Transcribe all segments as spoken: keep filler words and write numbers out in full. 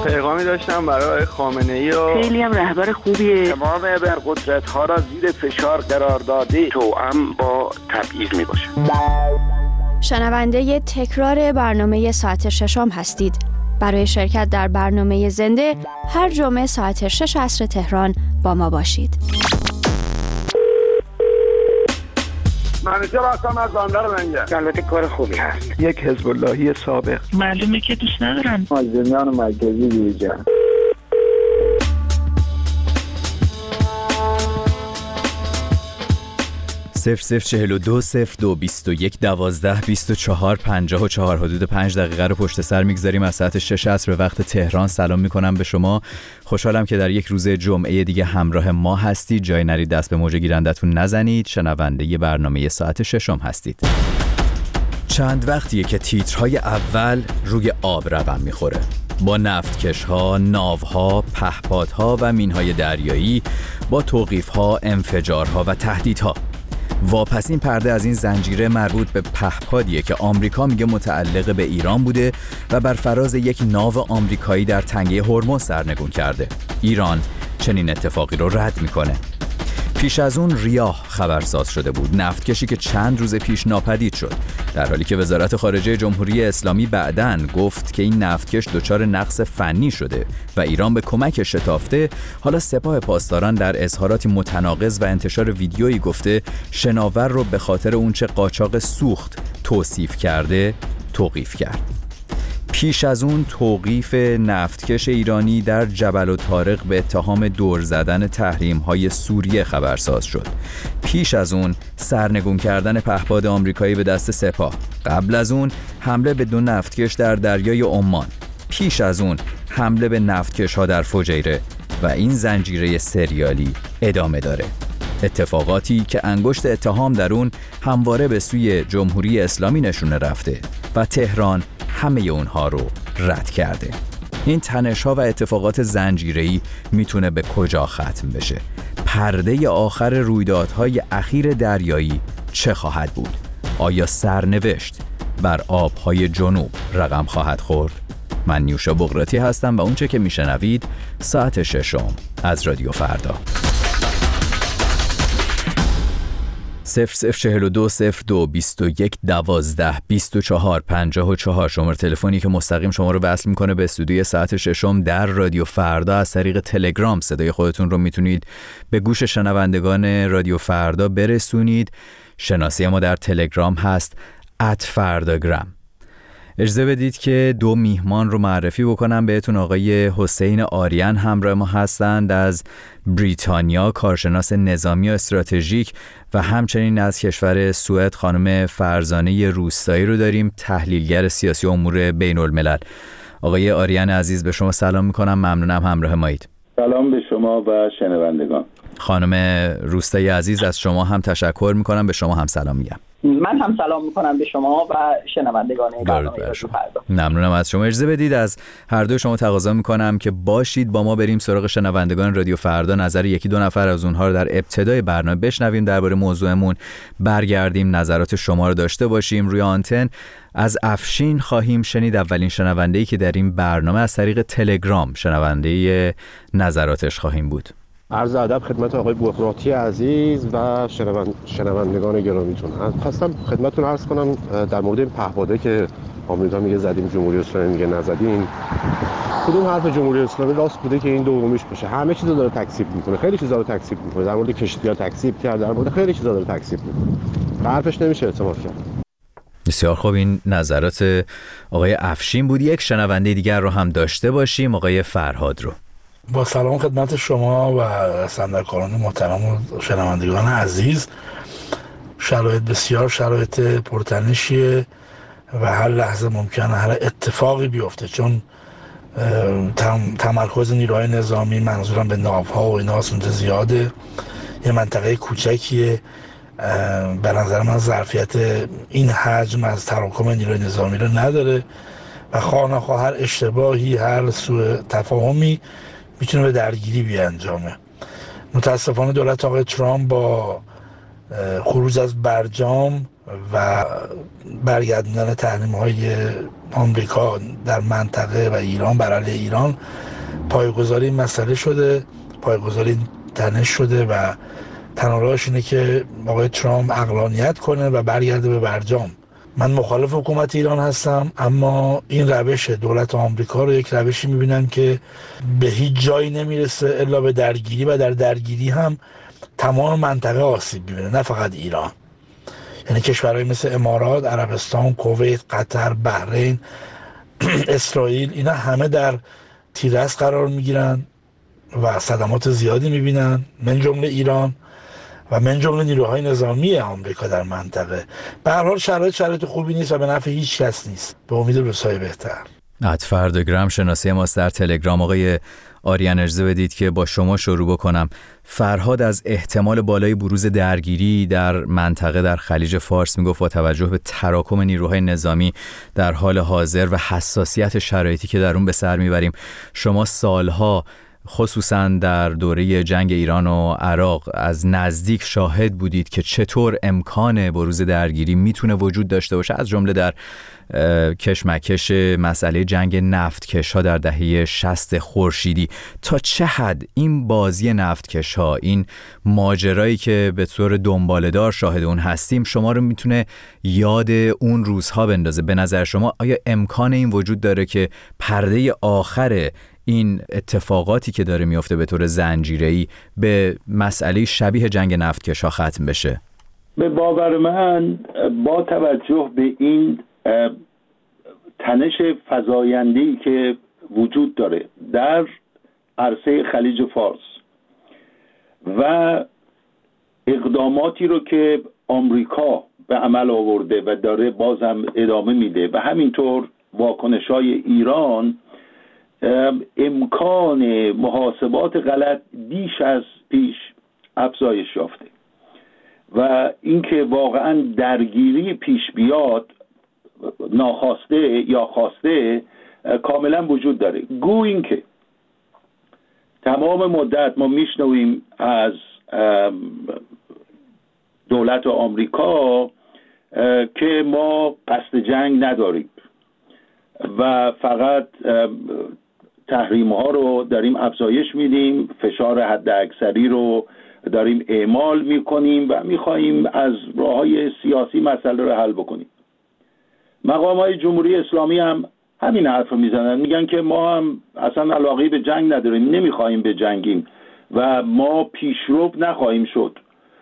پیغامی داشتم برای خامنه‌ای و خیلی هم رهبر خوبیه. تمام ابرقدرت‌ها را زیر فشار قرار داده، توأم با تبعیض میباشه. شنونده تکرار برنامه ساعت ششم هستید. برای شرکت در برنامه زنده هر جمعه ساعت شش عصر تهران با ما باشید. منیجر هستم از بندر منگه. البته کار خوبی هست. یک حزب اللهی سابق. معلومه که دوست ندارم. مازندران مرکزی بیرجان. صفر صفر چهل و دو صفر دو بیست و یک دوازده بیست و چهار پنجاه و چهار. حدود پنج دقیقه رو پشت سر میگذاریم از ساعت شش عصر به وقت تهران. سلام میکنم به شما. خوشحالم که در یک روز جمعه دیگه همراه ما هستید. جای نرید، دست به موج گیرندتون نزنید. شنونده برنامه ساعت ششم هستید. چند وقتیه که تیترهای اول روی آب رقم میخوره، با نفتکش‌ها، ناوها، پهپادها و مینهای دریایی، با توقیف‌ها، انفجارها و تهدیدها. واپسین پرده از این زنجیره مربوط به پهپادیه که آمریکا میگه متعلق به ایران بوده و بر فراز یک ناو آمریکایی در تنگه هرمز سرنگون کرده. ایران چنین اتفاقی رو رد میکنه. پیش از اون ریاه خبرساز شده بود، نفتکشی که چند روز پیش ناپدید شد، در حالی که وزارت خارجه جمهوری اسلامی بعداً گفت که این نفتکش دچار نقص فنی شده و ایران به کمک شتافته. حالا سپاه پاسداران در اظهاراتی متناقض و انتشار ویدیویی گفته شناور رو به خاطر اونچه قاچاق سوخت توصیف کرده توقیف کرد. پیش از اون توقیف نفتکش ایرانی در جبل الطارق به اتهام دور زدن تحریم‌های سوریه خبرساز شد. پیش از اون سرنگون کردن پهپاد آمریکایی به دست سپاه. قبل از اون حمله به دو نفتکش در دریای عمان. پیش از اون حمله به نفتکش‌ها در فجیره و این زنجیره سریالی ادامه داره. اتفاقاتی که انگشت اتهام در اون همواره به سوی جمهوری اسلامی نشونه رفته و تهران همه اونها رو رد کرده. این تنش‌ها و اتفاقات زنجیره‌ای میتونه به کجا ختم بشه؟ پرده آخر رویدادهای اخیر دریایی چه خواهد بود؟ آیا سرنوشت بر آبهای جنوب رقم خواهد خورد؟ من نیوشا بغراتی هستم و اونچه که میشنوید ساعت ششم از رادیو فردا. صفر صفر چهل و دو صفر دو بیست و یک دوازده بیست و چهار پنجاه و چهار شماره تلفنی که مستقیم شما رو وصل میکنه به استودیوی ساعت ششم در رادیو فردا. از طریق تلگرام صدای خودتون رو میتونید به گوش شنوندگان رادیو فردا برسونید. شناسی ما در تلگرام هست ات فرداگرام. اجازه بدید که دو میهمان رو معرفی بکنم بهتون. آقای حسین آریان همراه ما هستند از بریتانیا، کارشناس نظامی و استراتژیک، و همچنین از کشور سوئد خانم فرزانه روستایی رو داریم، تحلیلگر سیاسی و امور بین الملل. آقای آریان عزیز به شما سلام میکنم، ممنونم همراه مایید. سلام به شما و شنوندگان. خانم روستایی عزیز از شما هم تشکر میکنم، به شما هم سلام میگم. من هم سلام میکنم به شما و شنوندگان برنامه رادیو فردا. ممنونم از شما. اجازه بدید از هر دو شما تقاضا میکنم که باشید با ما بریم سراغ شنوندگان رادیو فردا. نظر یکی دو نفر از اونها رو در ابتدای برنامه بشنویم، درباره موضوعمون برگردیم، نظرات شما رو داشته باشیم روی آنتن. از افشین خواهیم شنید، اولین شنونده‌ای که در این برنامه از طریق تلگرام شنونده نظراتش خواهیم بود. عرض ادب خدمت آقای بغراتی عزیز و شنوند... شنوندگان گرامیتون. خواستم خدمتتون عرض کنم در مورد این پهپاده که آمریکا میگه زدیم، جمهوری اسلامی میگه نزدیم. کدوم حرف جمهوری اسلامی راست بوده که این دومیش باشه؟ همه چیزو داره تکذیب میکنه، خیلی چیزا رو تکذیب میکنه. در مورد کشتی‌ها تکذیب کرد، در مورد خیلی چیزا داره تکذیب میکنه. به حرفش نمیشه اعتماد کرد. بسیار خوب، این نظرات آقای افشین بود. یک شنونده دیگر رو هم داشته باشیم، آقای فرهاد رو. با سلام خدمت شما و صندرکاران محترم و شنوندگان عزیز. شرایط بسیار شرایط پرتنشیه و هر لحظه ممکنه هر اتفاقی بیفته، چون تمرکز نیروهای نظامی، منظورم به ناوها و اینا اونجا زیاده. یه منطقه کوچکیه، به نظر من ظرفیت این حجم از تراکم نیروی نظامی رو نداره و خواه نخواه هر اشتباهی، هر سوء تفاهمی میتونه به درگیری بیانجامه. متاسفانه دولت آقای ترامپ با خروج از برجام و برگردوندن تحریم‌های آمریکا در منطقه و ایران بر علیه ایران پایه‌گذاری این مسئله شده، پایه‌گذاری تنش شده و تنها راهش اینه که آقای ترامپ عقلانیت کنه و برگرده به برجام. من مخالف حکومت ایران هستم، اما این روش دولت آمریکا رو یک روشی میبینم که به هیچ جایی نمیرسه الا به درگیری و در درگیری هم تمام منطقه آسیب میبینه، نه فقط ایران. یعنی کشورهای مثل امارات، عربستان، کویت، قطر، بحرین، اسرائیل، اینا همه در تیرس قرار میگیرن و صدمات زیادی میبینن، من جمله ایران و من جمله نیروهای نظامی آمریکا در منطقه. به هر حال شرایط شرایط خوبی نیست و به نفع هیچ کس نیست، به امید روزهای بهتر. اتفردگرام شناسی ماست در تلگرام. آقای آریان اجازه بدید که با شما شروع بکنم. فرهاد از احتمال بالای بروز درگیری در منطقه در خلیج فارس میگفت با توجه به تراکم نیروهای نظامی در حال حاضر و حساسیت شرایطی که در اون به سر میبریم. شما سالها خصوصا در دوره جنگ ایران و عراق از نزدیک شاهد بودید که چطور امکان بروز درگیری میتونه وجود داشته باشه، از جمله در کشمکش مسئله جنگ نفتکش ها در دهه شصت خورشیدی. تا چه حد این بازی نفتکش ها، این ماجرایی که به طور دنباله‌دار شاهد اون هستیم، شما رو میتونه یاد اون روزها بندازه؟ به نظر شما آیا امکان این وجود داره که پرده آخر این اتفاقاتی که داره میفته به طور زنجیره‌ای به مسئله شبیه جنگ نفتکش ها ختم بشه؟ به باور من با توجه به این تنش فزاینده‌ای که وجود داره در عرصه خلیج فارس و اقداماتی رو که آمریکا به عمل آورده و داره بازم ادامه میده و همینطور واکنش‌های ایران، امکان محاسبات غلط بیش از پیش افزایش یافته و اینکه واقعا درگیری پیش بیاد ناخواسته یا خواسته کاملا وجود داره. گو این که تمام مدت ما میشنویم از دولت آمریکا که ما قصد جنگ نداریم و فقط تحریم ها رو داریم افزایش میدیم، فشار حد اکثری رو داریم اعمال میکنیم و میخواییم از راه های سیاسی مسئله رو حل بکنیم. مقام های جمهوری اسلامی هم همین حرف رو میزنن، میگن که ما هم اصلا علاقه به جنگ نداریم، نمیخواییم به جنگیم و ما پیشرو نخواهیم شد،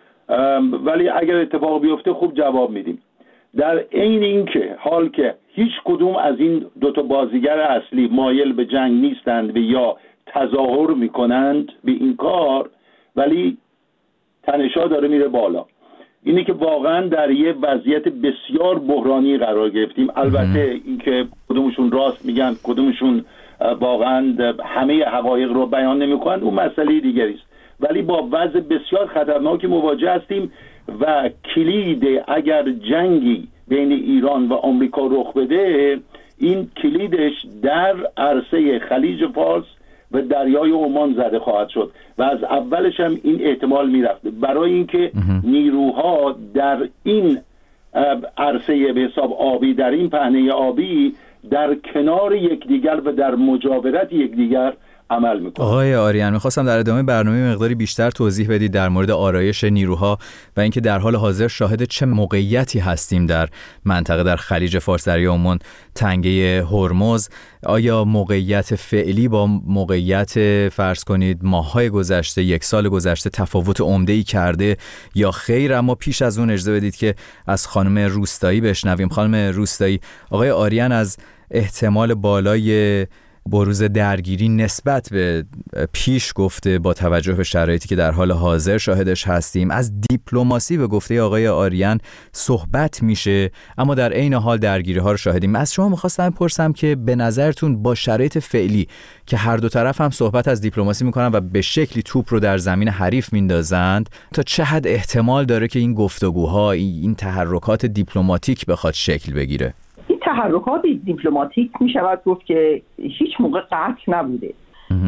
ولی اگر اتفاق بیفته خوب جواب میدیم. در عین این که حال که هیچ کدوم از این دوتا بازیگر اصلی مایل به جنگ نیستند و یا تظاهر میکنند به این کار، ولی تنش‌ها داره میره بالا. اینه که واقعا در یه وضعیت بسیار بحرانی قرار گرفتیم. البته اینکه کدومشون راست میگن کدومشون واقعا همه حقایق رو بیان نمیکنن اون مسئله دیگری است، ولی با وضع بسیار خطرناکی مواجه هستیم و کلید اگر جنگی بین ایران و آمریکا رخ بده، این کلیدش در عرصه خلیج فارس و دریای عمان زده خواهد شد و از اولش هم این احتمال میرفت، برای اینکه نیروها در این عرصه به حساب آبی، در این پهنه آبی در کنار یکدیگر و در مجاورت یکدیگر عمل میکنه. آقای آریان، میخواستم در ادامه برنامه مقداری بیشتر توضیح بدید در مورد آرایش نیروها و اینکه در حال حاضر شاهد چه موقعیتی هستیم در منطقه در خلیج فارس، دریای عمان، تنگه هرمز. آیا موقعیت فعلی با موقعیت فرض کنید ماه‌های گذشته، یک سال گذشته تفاوت عمده‌ای کرده یا خیر؟ اما پیش از اون اجازه بدید که از خانم روستایی بشنویم. خانم روستایی، آقای آریان از احتمال بالای بروز درگیری نسبت به پیش گفته با توجه به شرایطی که در حال حاضر شاهدش هستیم. از دیپلماسی به گفته آقای آریان صحبت میشه، اما در عین حال درگیری ها رو شاهدیم. از شما میخواستم بپرسم که به نظرتون با شرایط فعلی که هر دو طرف هم صحبت از دیپلماسی میکنن و به شکلی توپ رو در زمین حریف میندازند، تا چه حد احتمال داره که این گفتگوها، این تحرکات دیپلماتیک بخواد شکل بگیره؟ تحرکات دیپلماتیک می شود گفت که هیچ موقع قطع نبوده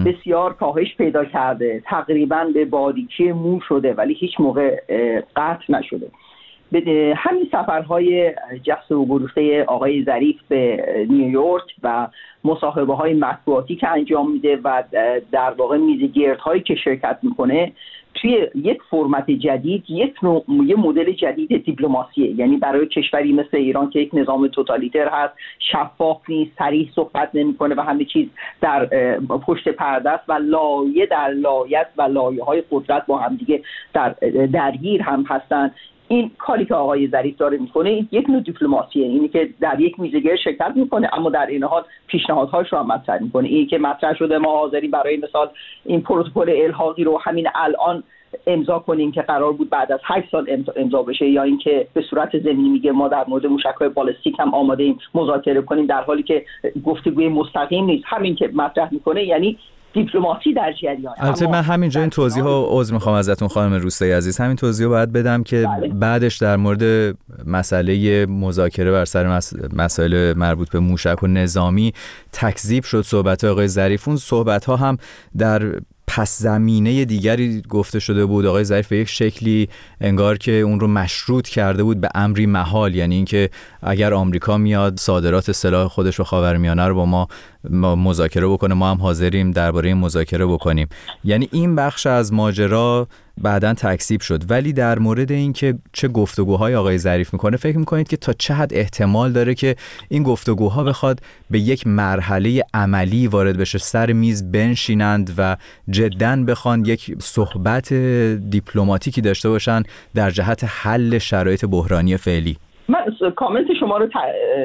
بسیار کاهش پیدا کرده، تقریبا به باریکی مو شده ولی هیچ موقع قطع نشده. همین سفرهای جست و گریخته آقای ظریف به نیویورک و مصاحبه های مطبوعاتی که انجام میده و در واقع میزگردهایی که شرکت میکنه توی یک فرمت جدید، یک نوع یه مدل جدید دیپلماسیه. یعنی برای کشوری مثل ایران که یک نظام توتالیتر هست، شفاف نیست، صریح صحبت نمیکنه و همه چیز در پشت پرده است و لایه در لایه و لایه‌های قدرت با هم دیگه در درگیر هم هستن. این کاری که آقای ظریف داره میکنه یک نوع دیپلماسیه، اینی که در یک میزگرد شرکت میکنه اما در این حال پیشنهادهاش رو هم مطرح میکنه. اینی که مطرح شده ما حاضرین برای مثال این پروتکل الحاقی رو همین الان امضا کنیم که قرار بود بعد از هشت سال امضا بشه، یا اینکه به صورت ضمنی میگه ما در مورد موشک‌های بالستیک هم آماده ایم مذاکره کنیم، در حالی که گفتگوی مستقیم نیست. همین که مطرح میکنه یعنی دیپلماسی در جریان. البته من همینجا این توضیح ها عذر میخوام ازتون خانم روستایی عزیز، همین توضیح رو باید بدم که بله. بعدش در مورد مسئله مذاکره بر سر مس... مسائل مربوط به موشک و نظامی تکذیب شد صحبت آقای ظریف. اون صحبت ها هم در پس زمینه دیگری گفته شده بود. آقای ظریف به یک شکلی انگار که اون رو مشروط کرده بود به امری محال، یعنی اینکه اگر آمریکا میاد صادرات سلاح خودش رو خاورمیانه رو با ما مذاکره بکنه، ما هم حاضریم درباره این مذاکره بکنیم. یعنی این بخش از ماجرا بعداً تکذیب شد. ولی در مورد اینکه چه گفتگوهای آقای ظریف میکنه، فکر میکنید که تا چه حد احتمال داره که این گفتگوها بخواد به یک مرحله عملی وارد بشه، سر میز بنشینند و جداً بخوان یک صحبت دیپلماتیکی داشته باشن در جهت حل شرایط بحرانی فعلی؟ من کامنت شما رو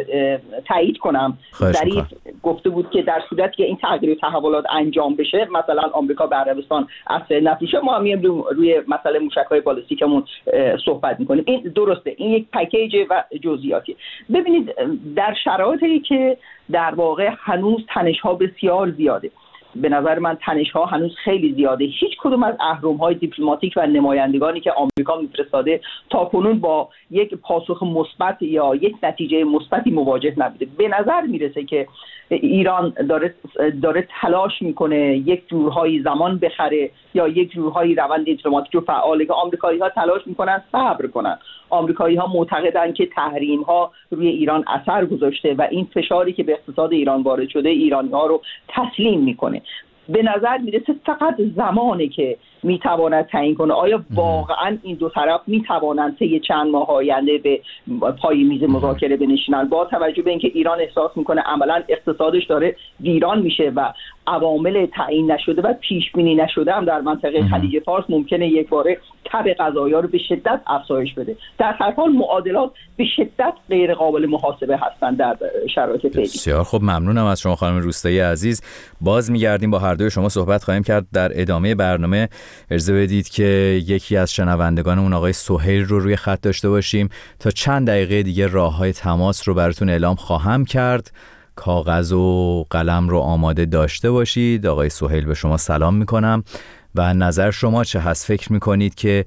تایید کنم. ظریف گفته بود که در صورتی که این تغییر و تحولات انجام بشه، مثلا آمریکا به عربستان اسلحه نفروشه، ما هم میایم روی مسئله موشک‌های بالستیکمون صحبت میکنیم. این درسته، این یک پکیج و جزئیاتی. ببینید در شرایطی که در واقع هنوز تنش‌ها بسیار زیاده، به نظر من تنش‌ها هنوز خیلی زیاده، هیچ کدوم از اهرم‌های دیپلماتیک و نمایندگانی که آمریکا میفرستاده تا کنون با یک پاسخ مثبت یا یک نتیجه مثبتی مواجه نبوده. به نظر میرسه که ایران داره داره تلاش میکنه یک جورهایی زمان بخره یا یک جورهایی روند دیپلماتیک رو فعاله که آمریکایی‌ها تلاش میکنن صبر کنن. آمریکایی‌ها معتقدن که تحریم‌ها روی ایران اثر گذاشته و این فشاری که به اقتصاد ایران وارد شده ایرانی‌ها رو تسلیم میکنه. به نظر میرسه فقط زمانه که میتواند تعیین کنه آیا واقعا این دو طرف میتوانند طی چند ماه آینده به پای میز مذاکره بنشینن، با توجه به اینکه ایران احساس میکنه عملا اقتصادش داره ویران میشه و عوامل تعیین نشده و پیش بینی نشده هم در منطقه خلیج فارس ممکنه یک باره تب قضایا رو به شدت افزایش بده. در هر حال معادلات به شدت غیر قابل محاسبه هستند در شرایط فعلی. بسیار خب، ممنونم از شما خانم روستایی عزیز. باز میگردیم با هر دوی شما صحبت خواهیم کرد در ادامه برنامه. اجازه بدید که یکی از شنوندگانمون آقای سهیل رو روی خط داشته باشیم. تا چند دقیقه دیگه راه‌های تماس رو براتون اعلام خواهم کرد. کاغذ و قلم رو آماده داشته باشید. آقای سهیل به شما سلام میکنم و نظر شما چه هست؟ فکر میکنید که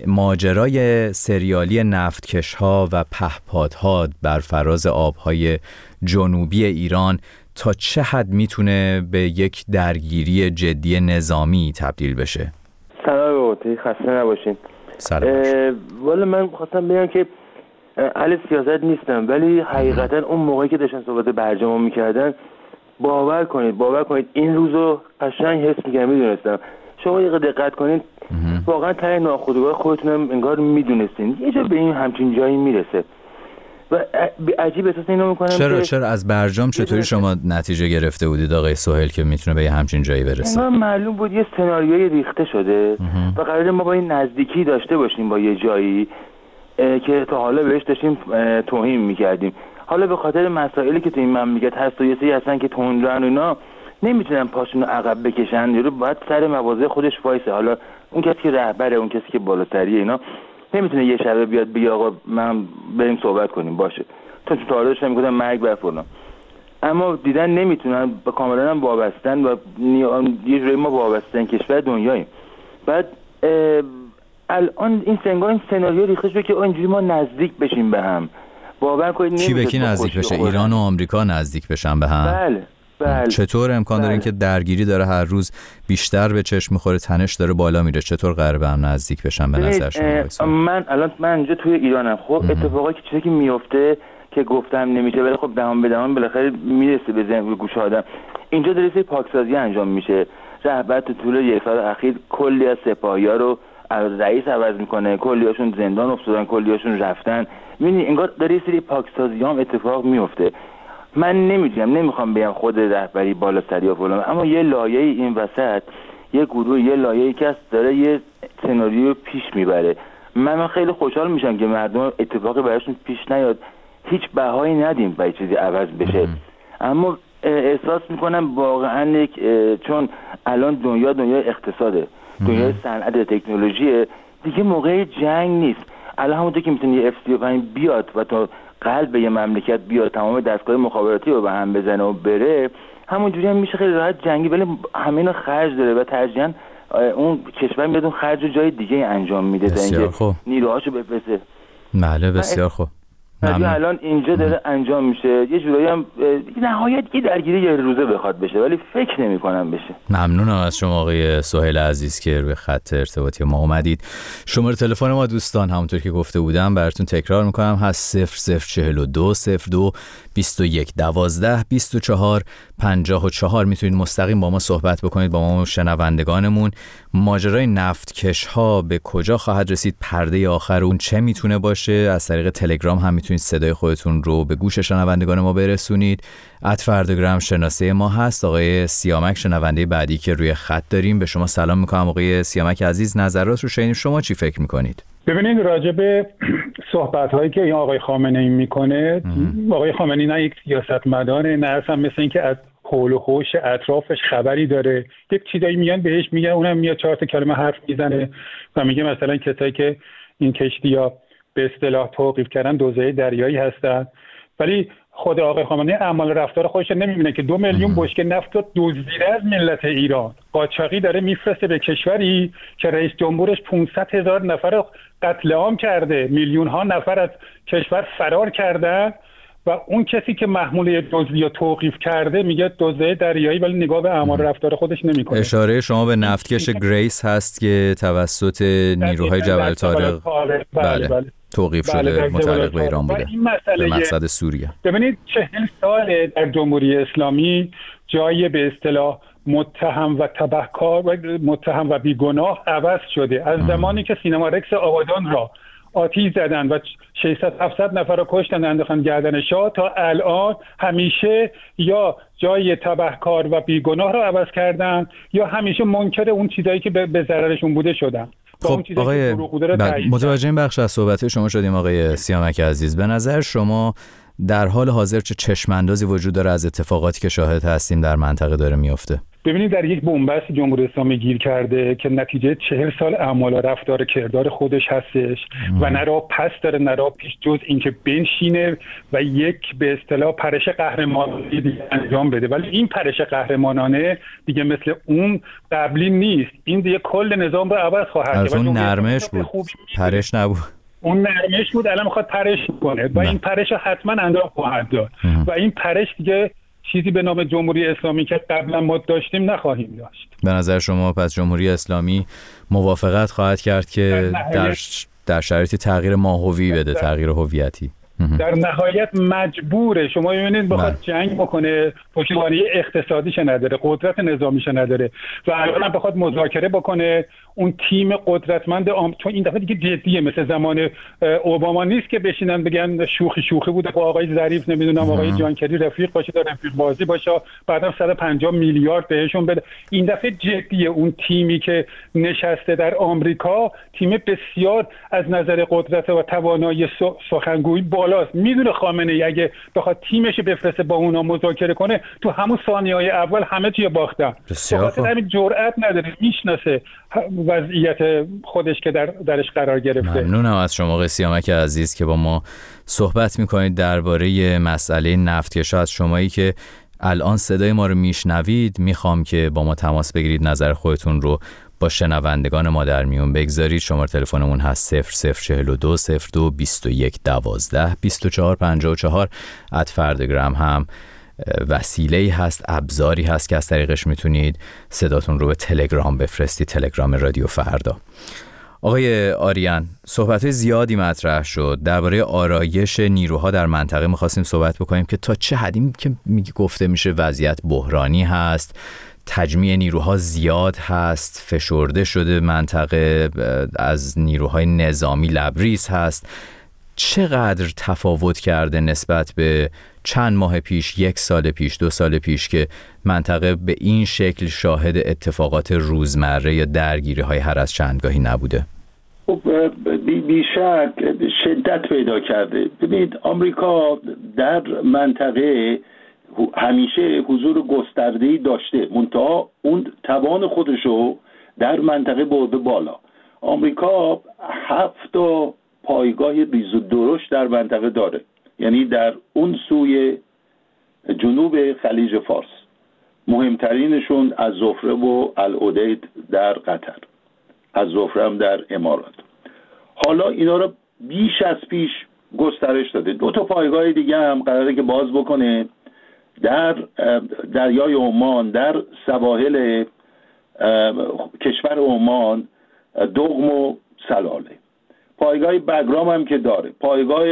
ماجرای سریالی نفتکش‌ها و پهپادها بر فراز آبهای جنوبی ایران تا چه حد میتونه به یک درگیری جدی نظامی تبدیل بشه؟ سلام بابتی، خسته نباشین. سلام. والا من خواستم بگم که اهل سیاست نیستم، ولی حقیقتا اون موقعی که داشتن صحبت برجام میکردن، باور کنید باور کنید این روزو قشنگ حس می‌کردم، میدونستم. شما یه دقت کنید واقعا ته ناخودآگاه خودتونم انگار میدونستین یه جا به این همچین جایی میرسه و عجیب احساس اینو میکنم. چرا چرا از برجام چطوری شما نتیجه گرفته بودید آقای سهیل که میتونه به یه همچین جایی برسه؟ انگار معلوم بود یه سناریوی ریخته شده و قراره ما با این نزدیکی داشته باشیم با یه جایی که تا حالا بهش داشتیم توهین میکردیم. حالا به خاطر مسائلی که تو این مملکت هست و یه سری هستن که تندرن و اینا نمیتونن پاشونو عقب بکشن، یارو باید سر مواضع خودش وایسه. حالا اون کسی که رهبره، اون کسی که بالاتریه، اینا نمیتونه یه شبه بیاد بگه آقا من بریم صحبت کنیم باشه. تا تو تا داشتم میگفتم مرگ بر فلان، اما دیدن نمیتونن، با کاملا هم وابستن و یه جوری ما وابستن کشور دنیاییم. بعد الان این سنگار این سناریو ریخته شده که اینجوری ما نزدیک بشیم به هم. باور کنید کی به کی نزدیک بشه؟ ایران و آمریکا نزدیک بشن به هم؟ بله بله. چطور امکان بله. داره اینکه درگیری داره هر روز بیشتر به چشم میخوره، تنش داره بالا میره، چطور قراره به هم نزدیک بشن به نظر شما؟ من الان من اینجا توی ایرانم، خب اتفاقی که چیزی که میفته که گفتم نمیشه ولی خب دهان به دهان بالاخره میرسه به ذهن و گوش آدم. اینجا داره یه پاکسازی انجام میشه. رهبر تو طول یک سال اخیر کلی از سپاهی‌ها رو از رئیس عوض میکنه، کلیاشون زندان افتادن، کلیاشون رفتن. میبینی انگار داره یه سری پاکسازی هم اتفاق میفته. من نمیدونم، نمیخوام بگم خود رهبری بالاتری یا فلان، اما یه لایه این وسط یه گروه، یه لایه‌ای که داره یه سناریو پیش میبره. من, من خیلی خوشحال میشم که مردم اتفاقی براشون پیش نیاد، هیچ بهایی ندیم برای چیزی عوض بشه. اما احساس میکنم واقعا یک، چون الان دنیا دنیا اقتصاده، دنیا صنعت تکنولوژیه، دیگه موقع جنگ نیست. الان همونطور که میتونه یه اف سی و پنج بیاد و تا قلب یه مملکت بیاد تمام دستگاه مخابراتی رو به هم بزنه و بره، همونجوری هم میشه خیلی راحت جنگی، ولی همه اینا خرج داره و ترجیحاً اون کشور میاد اون خرج رو جای دیگه انجام میده تا اینکه نیروهاشو بفرسته. بله بسیار خوب. الان اینجا داره انجام میشه، یه جورایی هم نهایت یه درگیری یه روزه بخواد بشه، ولی فکر نمی کنم بشه. ممنونم از شما آقای سهیل عزیز که روی خط ارتباطی ما اومدید. شماره تلفن ما دوستان همونطور که گفته بودم براتون تکرار میکنم هست صفر صفر چهل و دو صفر دو بیست و یک دوازده بیست و چهار پنجاه و چهار. میتونید مستقیم با ما صحبت بکنید، با ما شنوندگانمون. ماجرای نفتکش ها به کجا خواهد رسید؟ پرده آخر اون چه میتونه باشه؟ از طریق تلگرام هم میتونید صدای خودتون رو به گوش شنوندگان ما برسونید. ات فردگرام شناسه ما هست. آقای سیامک شنونده بعدی که روی خط داریم، به شما سلام میکنم آقای سیامک عزیز. نظرات رو شنیدیم، شما چی فکر میکنید؟ ببینید راجع به صحبت هایی که این آقای خامنه‌ای میکنه، آقای خامنه‌ای نه یک سیاستمداره، نه اصلا مثل این که از حول و حوش اطرافش خبری داره. یک چیزایی میگن بهش میگن، اونم میاد چهار تا کلمه حرف میزنه و میگه مثلا کسایی که این کشتی‌ها به اصطلاح توقیف کردن دوزه دریایی هستن، ولی خود آقای خامنه‌ای اعمال رفتار خودش نمیبینه که دو میلیون بشکه نفت رو دزدیده از ملت ایران قاچاقی داره میفرسته به کشوری که رئیس جمهورش پانصد هزار نفر رو قتل عام کرده، میلیون ها نفر از کشور فرار کردن و اون کسی که محموله دزدی رو توقیف کرده میگه دزده دریایی، ولی نگاه به اعمال رفتار خودش نمیکنه. اشاره شما به نفتکش گریس هست که توسط نیروهای جبل طارق بله, بله. بله. توقیف بله شده، متعلق به ایران بوده، به مقصد سوریه. ببینید چهل سال در جمهوری اسلامی جای به اصطلاح متهم و تبهکار و متهم و بیگناه عوض شده. از زمانی که سینما رکس آبادان را آتیش زدن و ششصد هفتصد نفر رو کشتن انداختن گردن شاه تا الان همیشه یا جای تبهکار و بیگناه رو عوض کردن یا همیشه منکر اون چیزایی که به ضررشون بوده شدن. خب آقای متوجه این بخش از صحبت شما شدیم آقای سیامک عزیز. به نظر شما در حال حاضر چه چشماندازی وجود داره از اتفاقاتی که شاهد هستیم در منطقه داره میفته؟ ببینید در یک بنبست جمهوری اسلامی گیر کرده که نتیجه چهل سال اعمال و رفتار کردار خودش هستش و نه راه پس داره نه راه پیش جز اینکه بنشینه و یک به اصطلاح پرش قهرمانانه دیگه انجام بده. ولی این پرش قهرمانانه دیگه مثل اون قبلی نیست، این دیگه کل نظام رو عوض خواهد کرد. از اون نرمش بود، پرش نبود. اون نرمش بود، الان میخواد پرش کنه و این پرش رو حتما انجام خواهد داد و این پرش دیگه چیزی به نام جمهوری اسلامی که قبلا ما داشتیم نخواهیم داشت. به نظر شما پس جمهوری اسلامی موافقت خواهد کرد که در در شرایط تغییر ماهوی بده، تغییر هویتی؟ در نهایت مجبوره. شما ببینید بخواد جنگ بکنه، پشتوانه اقتصادیش نداره، قدرت نظامیش نداره و الان بخواد مذاکره بکنه، اون تیم قدرتمند آم... چون این دفعه دیگه جدیه، مثل زمان اوباما نیست که بشینن بگن شوخی شوخی بوده، با آقای ظریف نمیدونم آقای جانکری رفیق باشه تا رفیق بازی باشه، بعدم صد و پنجاه میلیارد بهشون بده. این دفعه جدیه. اون تیمی که نشسته در آمریکا تیم بسیار از نظر قدرت و توانایی سخنگویی بالاست. میدونه خامنه‌ای اگه بخواد تیمش بفرسته با اونا مذاکره کنه تو همون ثانیه‌های اول همه چی باختن. بخاطر همین جرأت نداره، میشناسه وضعیت خودش که در درش قرار گرفته. ممنونم از شما آقای سیامک عزیز که با ما صحبت میکنید درباره مسئله نفتکش‌ها. از شمایی که الان صدای ما رو میشنوید میخوام که با ما تماس بگیرید، نظر خودتون رو با شنوندگان ما در میون بگذارید. شماره تلفنمون هست صفر صفر چهل و دو صفر دو بیست و یک دوازده بیست و چهار پنجاه و چهار. ات فردگرام هم وسیله‌ای هست، ابزاری هست که از طریقش میتونید صداتون رو به تلگرام بفرستید، تلگرام رادیو فردا. آقای آریان، صحبت‌های زیادی مطرح شد درباره آرایش نیروها در منطقه. می‌خواستیم صحبت بکنیم که تا چه حدی که میگه گفته میشه وضعیت بحرانی هست، تجمیع نیروها زیاد هست، فشرده شده منطقه، از نیروهای نظامی لبریز هست. چقدر تفاوت کرده نسبت به چند ماه پیش، یک سال پیش، دو سال پیش که منطقه به این شکل شاهد اتفاقات روزمره یا درگیری های هر از چندگاهی نبوده؟ بیشک شدت پیدا کرده. ببینید آمریکا در منطقه همیشه حضور گسترده‌ای داشته، منتها اون توان خودشو در منطقه برده بالا. آمریکا هفت تا پایگاه ریز و درشت در منطقه داره، یعنی در اون سوی جنوب خلیج فارس. مهمترینشون از زفره و العدید در قطر، از زفره هم در امارات. حالا اینا رو بیش از پیش گسترش داده. دو تا پایگاه دیگه هم قراره که باز بکنه در دریای عمان، در سواحل کشور عمان، دغم و سلاله. پایگاه بگرام هم که داره، پایگاه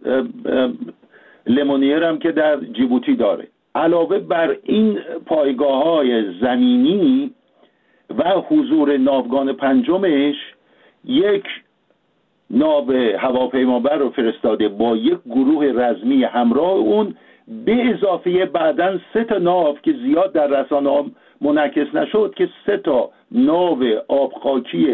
لمونیر هم که در جیبوتی داره. علاوه بر این پایگاه های زمینی و حضور ناوگان پنجمش، یک ناو هواپیمابر رو فرستاده با یک گروه رزمی همراه اون، به اضافه بعدن سه تا ناو که زیاد در رسانه‌ها منعکس نشد که سه تا ناو آبخاکی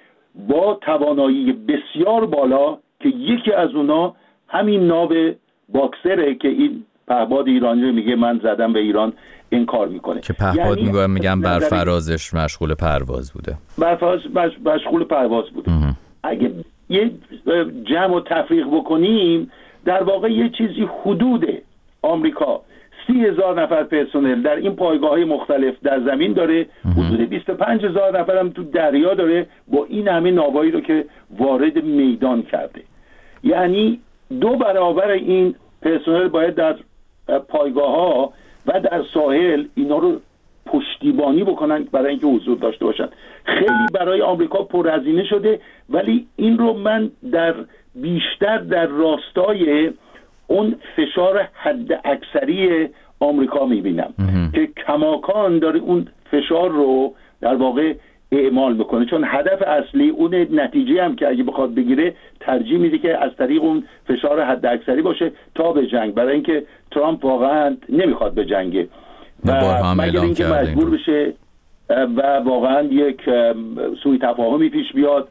با توانایی بسیار بالا که یکی از اونا همین ناو باکسره که این پهپاد ایرانی میگه من زدم به ایران این کار میکنه، که پهپاد یعنی میگم میگم بر فرازش مشغول پرواز بوده، بر فراز مشغول پرواز بوده. اه. اگه یه جمع و تفریق بکنیم، در واقع یه چیزی حدود آمریکا سی هزار نفر پرسنل در این پایگاه های مختلف در زمین داره، حدود بیست و پنج هزار نفر هم تو دریا داره با این همه ناوایی رو که وارد میدان کرده. یعنی دو برابر این پرسنل باید در پایگاه ها و در ساحل اینا رو پشتیبانی بکنن برای اینکه حضور داشته باشن. خیلی برای آمریکا پرهزینه شده، ولی این رو من در بیشتر در راستای اون فشار حد اکثری آمریکا میبینم که کماکان داره اون فشار رو در واقع اعمال میکنه، چون هدف اصلی اون نتیجه هم که اگه بخواد بگیره ترجیح میده که از طریق اون فشار حد اکثری باشه تا به جنگ، برای اینکه ترامپ واقعا نمیخواد به جنگه و مگر اینکه مجبور بشه و واقعا یک سوء تفاهمی پیش بیاد،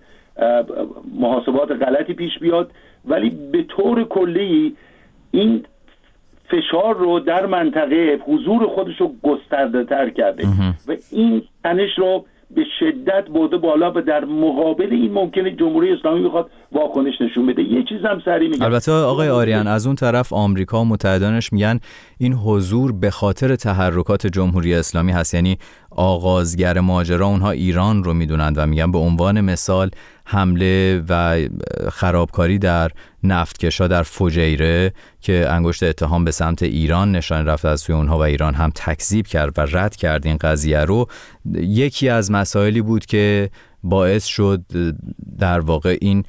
محاسبات غلطی پیش بیاد. ولی به طور کلی این فشار رو در منطقه حضور خودش رو گسترده تر کرده و این تنش رو به شدت برده بالا و در مقابل این ممکنه جمهوری اسلامی بخواد واکنش نشون بده. یه چیز هم سریع میگم، البته آقای آریان از اون طرف آمریکا و متحدانش میگن این حضور به خاطر تحرکات جمهوری اسلامی هست، یعنی آغازگر ماجرا اونها ایران رو میدونند و میگن به عنوان مثال حمله و خرابکاری در نفتکشا در فجیره که انگشت اتهام به سمت ایران نشان رفت از سوی اونها و ایران هم تکذیب کرد و رد کرد این قضیه رو، یکی از مسائلی بود که باعث شد در واقع این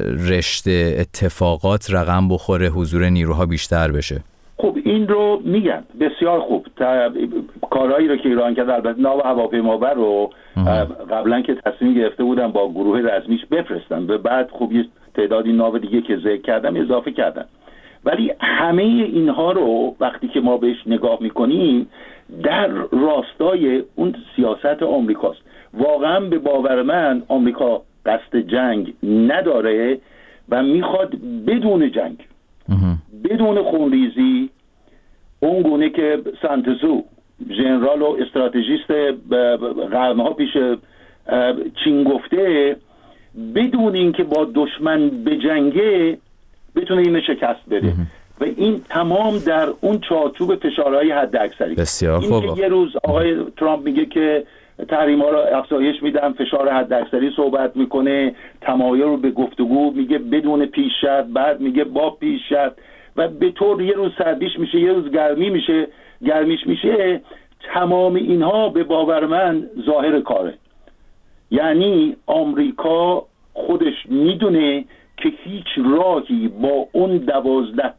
رشته اتفاقات رقم بخوره، حضور نیروها بیشتر بشه. خب این رو میگن بسیار خوب، کارهایی رو که ایران کرد، البته ناو هواپیمابر رو قبلا که تصمیم گرفته بودن با گروه رزمیش بفرستن، به بعد خب یه تعدادی ناو دیگه که ذکر کردم اضافه کردن، ولی همه اینها رو وقتی که ما بهش نگاه میکنیم در راستای اون سیاست آمریکاست. واقعا به باور من آمریکا قصد جنگ نداره و میخواد بدون جنگ، بدون خونریزی، اون گونه که سانتزو ژنرال و استراتژیست قرنها پیش چین گفته، بدون اینکه با دشمن بجنگه بتونه اینو شکست بده و این تمام در اون چارچوب فشارهای حد اکثری. بسیار خوب. این که یه روز آقای ترامپ میگه که تحریم ها رو افزایش میدم، فشار حد اکثری صحبت میکنه، تمایل رو به گفتگو میگه بدون پیش شرط، بعد میگه با پیش شرط و به طور یه روز سردیش میشه یه روز گرمی میشه گرمیش میشه، تمام اینها به باور من ظاهر کاره. یعنی آمریکا خودش میدونه که هیچ راهی با اون دوازده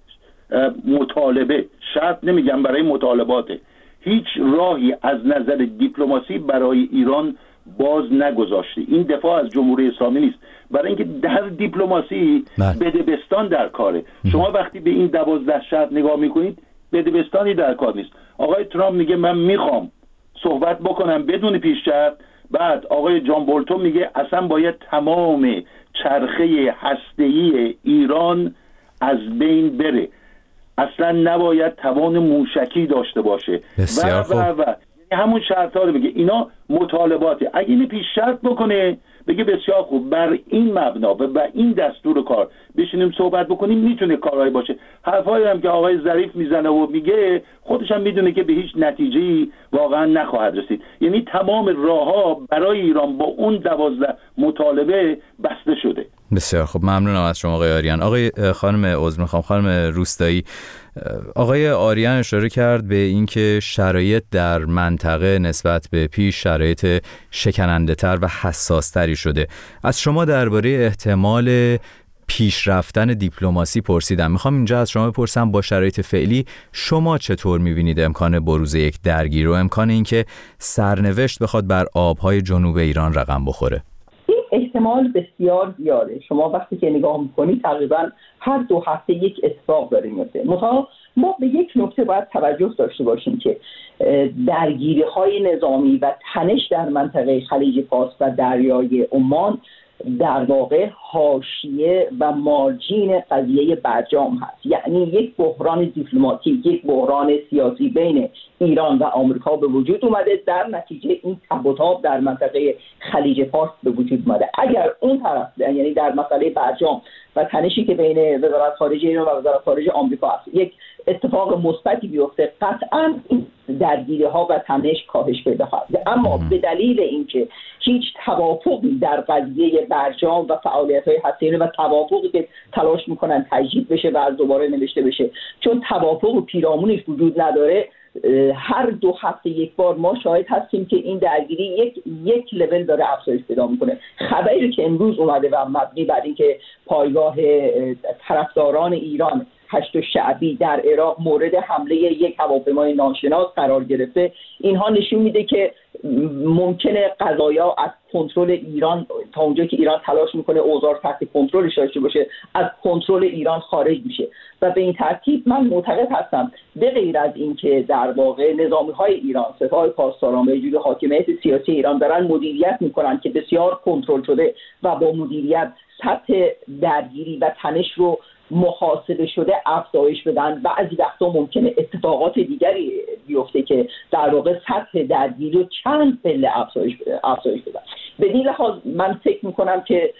مطالبه، شرط نمیگم برای مطالباته، هیچ راهی از نظر دیپلماسی برای ایران باز نگذاشته. این دفاع از جمهوری اسلامی نیست، برای اینکه در دیپلماسی بدبستان در کاره. شما وقتی به این دوازده شرط نگاه میکنید بدبستانی در کار نیست. آقای ترامپ میگه من میخوام صحبت بکنم بدون پیش شرط، بعد آقای جان بولتون میگه اصلا باید تمام چرخه هسته‌ای ایران از بین بره، اصلا نباید توان موشکی داشته باشه و و و همون شرط ها رو بگه. اینا مطالباته. اگه اینو پیش شرط بکنه بگه بسیار خوب، بر این مبنا و بر این دستور کار بشینیم صحبت بکنیم، میتونه کارهایی باشه. حرفایی هم که آقای ظریف میزنه و میگه خودش هم میدونه که به هیچ نتیجه‌ای واقعا نخواهد رسید. یعنی تمام راهها برای ایران با اون دوازده مطالبه بسته شده. بسیار خب، ممنونم از شما آقای آریان. آقای خانم عذر میخوام خانم روستایی، آقای آریان اشاره کرد به اینکه شرایط در منطقه نسبت به پیش شرایط شکننده تر و حساس تری شده. از شما درباره احتمال پیشرفتن دیپلماسی پرسیدم. میخوام اینجا از شما بپرسم با شرایط فعلی شما چطور میبینید امکان بروز یک درگیری و امکان اینکه سرنوشت بخواد بر آبهای جنوب ایران رقم بخوره؟ احتمال بسیار زیاده. شما وقتی که نگاه میکنید تقریبا هر دو هفته یک اتفاق داره میفته. مثلا ما به یک نکته باید توجه داشته باشیم که درگیری های نظامی و تنش در منطقه خلیج فارس و دریای عمان در واقع حاشیه و مارجین قضیه برجام هست. یعنی یک بحران دیپلماتیک، یک بحران سیاسی بین ایران و آمریکا به وجود اومده، در نتیجه این تب و تاب در منطقه خلیج فارس به وجود اومده. اگر اون طرف، یعنی در مسئله برجام و تنشی که بین وزارت خارجه ایران و وزارت خارجه آمریکا هست، یک اتفاق مثبتی بیفته، قطعاً این درگیری ها و تنش کاهش پیدا خواهد. اما به دلیل اینکه هیچ توافقی در قضیه برجام و فعالیت‌های هسته‌ای و توافقی که تلاش میکنن تجدید بشه و از دوباره نوشته بشه، چون توافق پیرامونش وجود نداره، هر دو هفته یک بار ما شاهد هستیم که این درگیری یک یک لول داره افزایش پیدا میکنه. خبری که امروز اومده و مبنی بر اینکه پایگاه طرفداران ایران هشت شعبی در عراق مورد حمله یک هواپیمای ناشناس قرار گرفته، اینها نشون میده که ممکنه قضایا از کنترل ایران، تا اونجا که ایران تلاش میکنه اوضاع تحت کنترلش داشته باشه، از کنترل ایران خارج میشه. و به این ترتیب من معتقد هستم به غیر از این که در واقع نظامی های ایران، سپاه پاسداران و وجود حاکمیت سیاسی ایران دارن مدیریت میکنن که بسیار کنترل شده و با مدیریت سطح درگیری و تنش رو محاسبه شده افزایش بدن. بعضی وقتا ممکنه اتفاقات دیگری بیفته که در واقع سطح درگیری رو چند پله افزایش افزایش بدن. به این لحاظ من فکر میکنم که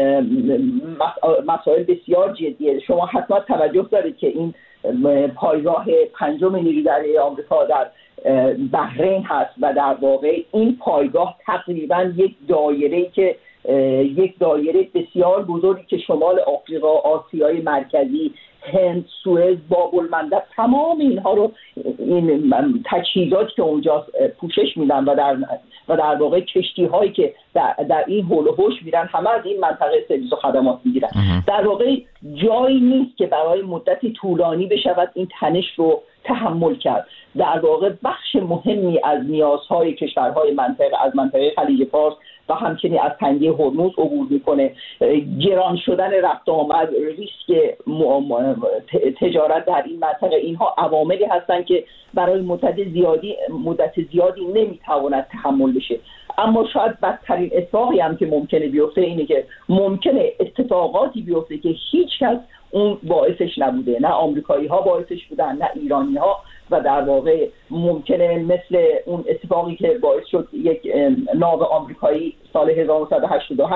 مسائل بسیار جدیه. شما حتما توجه دارید که این پایگاه پنجم نیروی دریایی آمریکا در بحرین هست و در واقع این پایگاه تقریبا یک دایره‌ای که یک دایره بسیار بزرگی که شمال آفریقا، آسیای مرکزی، هند، سوئد، باب المندب، تمام اینها رو، این تجهیزاتی که اونجا پوشش میدن و در و در واقع کشتی هایی که در, در این حول و حوش میرن، همه از این منطقه سرویس و خدمات میگیرن. در واقع جایی نیست که برای مدتی طولانی بشود این تنش رو تحمل کرد. در واقع بخش مهمی از نیازهای کشورهای منطقه از منطقه خلیج فارس و همچنین از تنگه هرمز عبور میکنه. گران شدن رفت آمد، ریسک تجارت در این منطقه، اینها عواملی هستند که برای مدت زیادی مدت زیادی نمیتواند تحمل بشه. اما شاید بدترین اتفاقی هم که ممکنه بیفته اینه که ممکنه اتفاقاتی بیفته که هیچ کس اون باعثش نبوده، نه آمریکایی ها باعثش بودن نه ایرانی ها، و در واقع ممکنه مثل اون اتفاقی که باعث شد یک ناو آمریکایی سال هزار و نهصد و هشتاد و هشت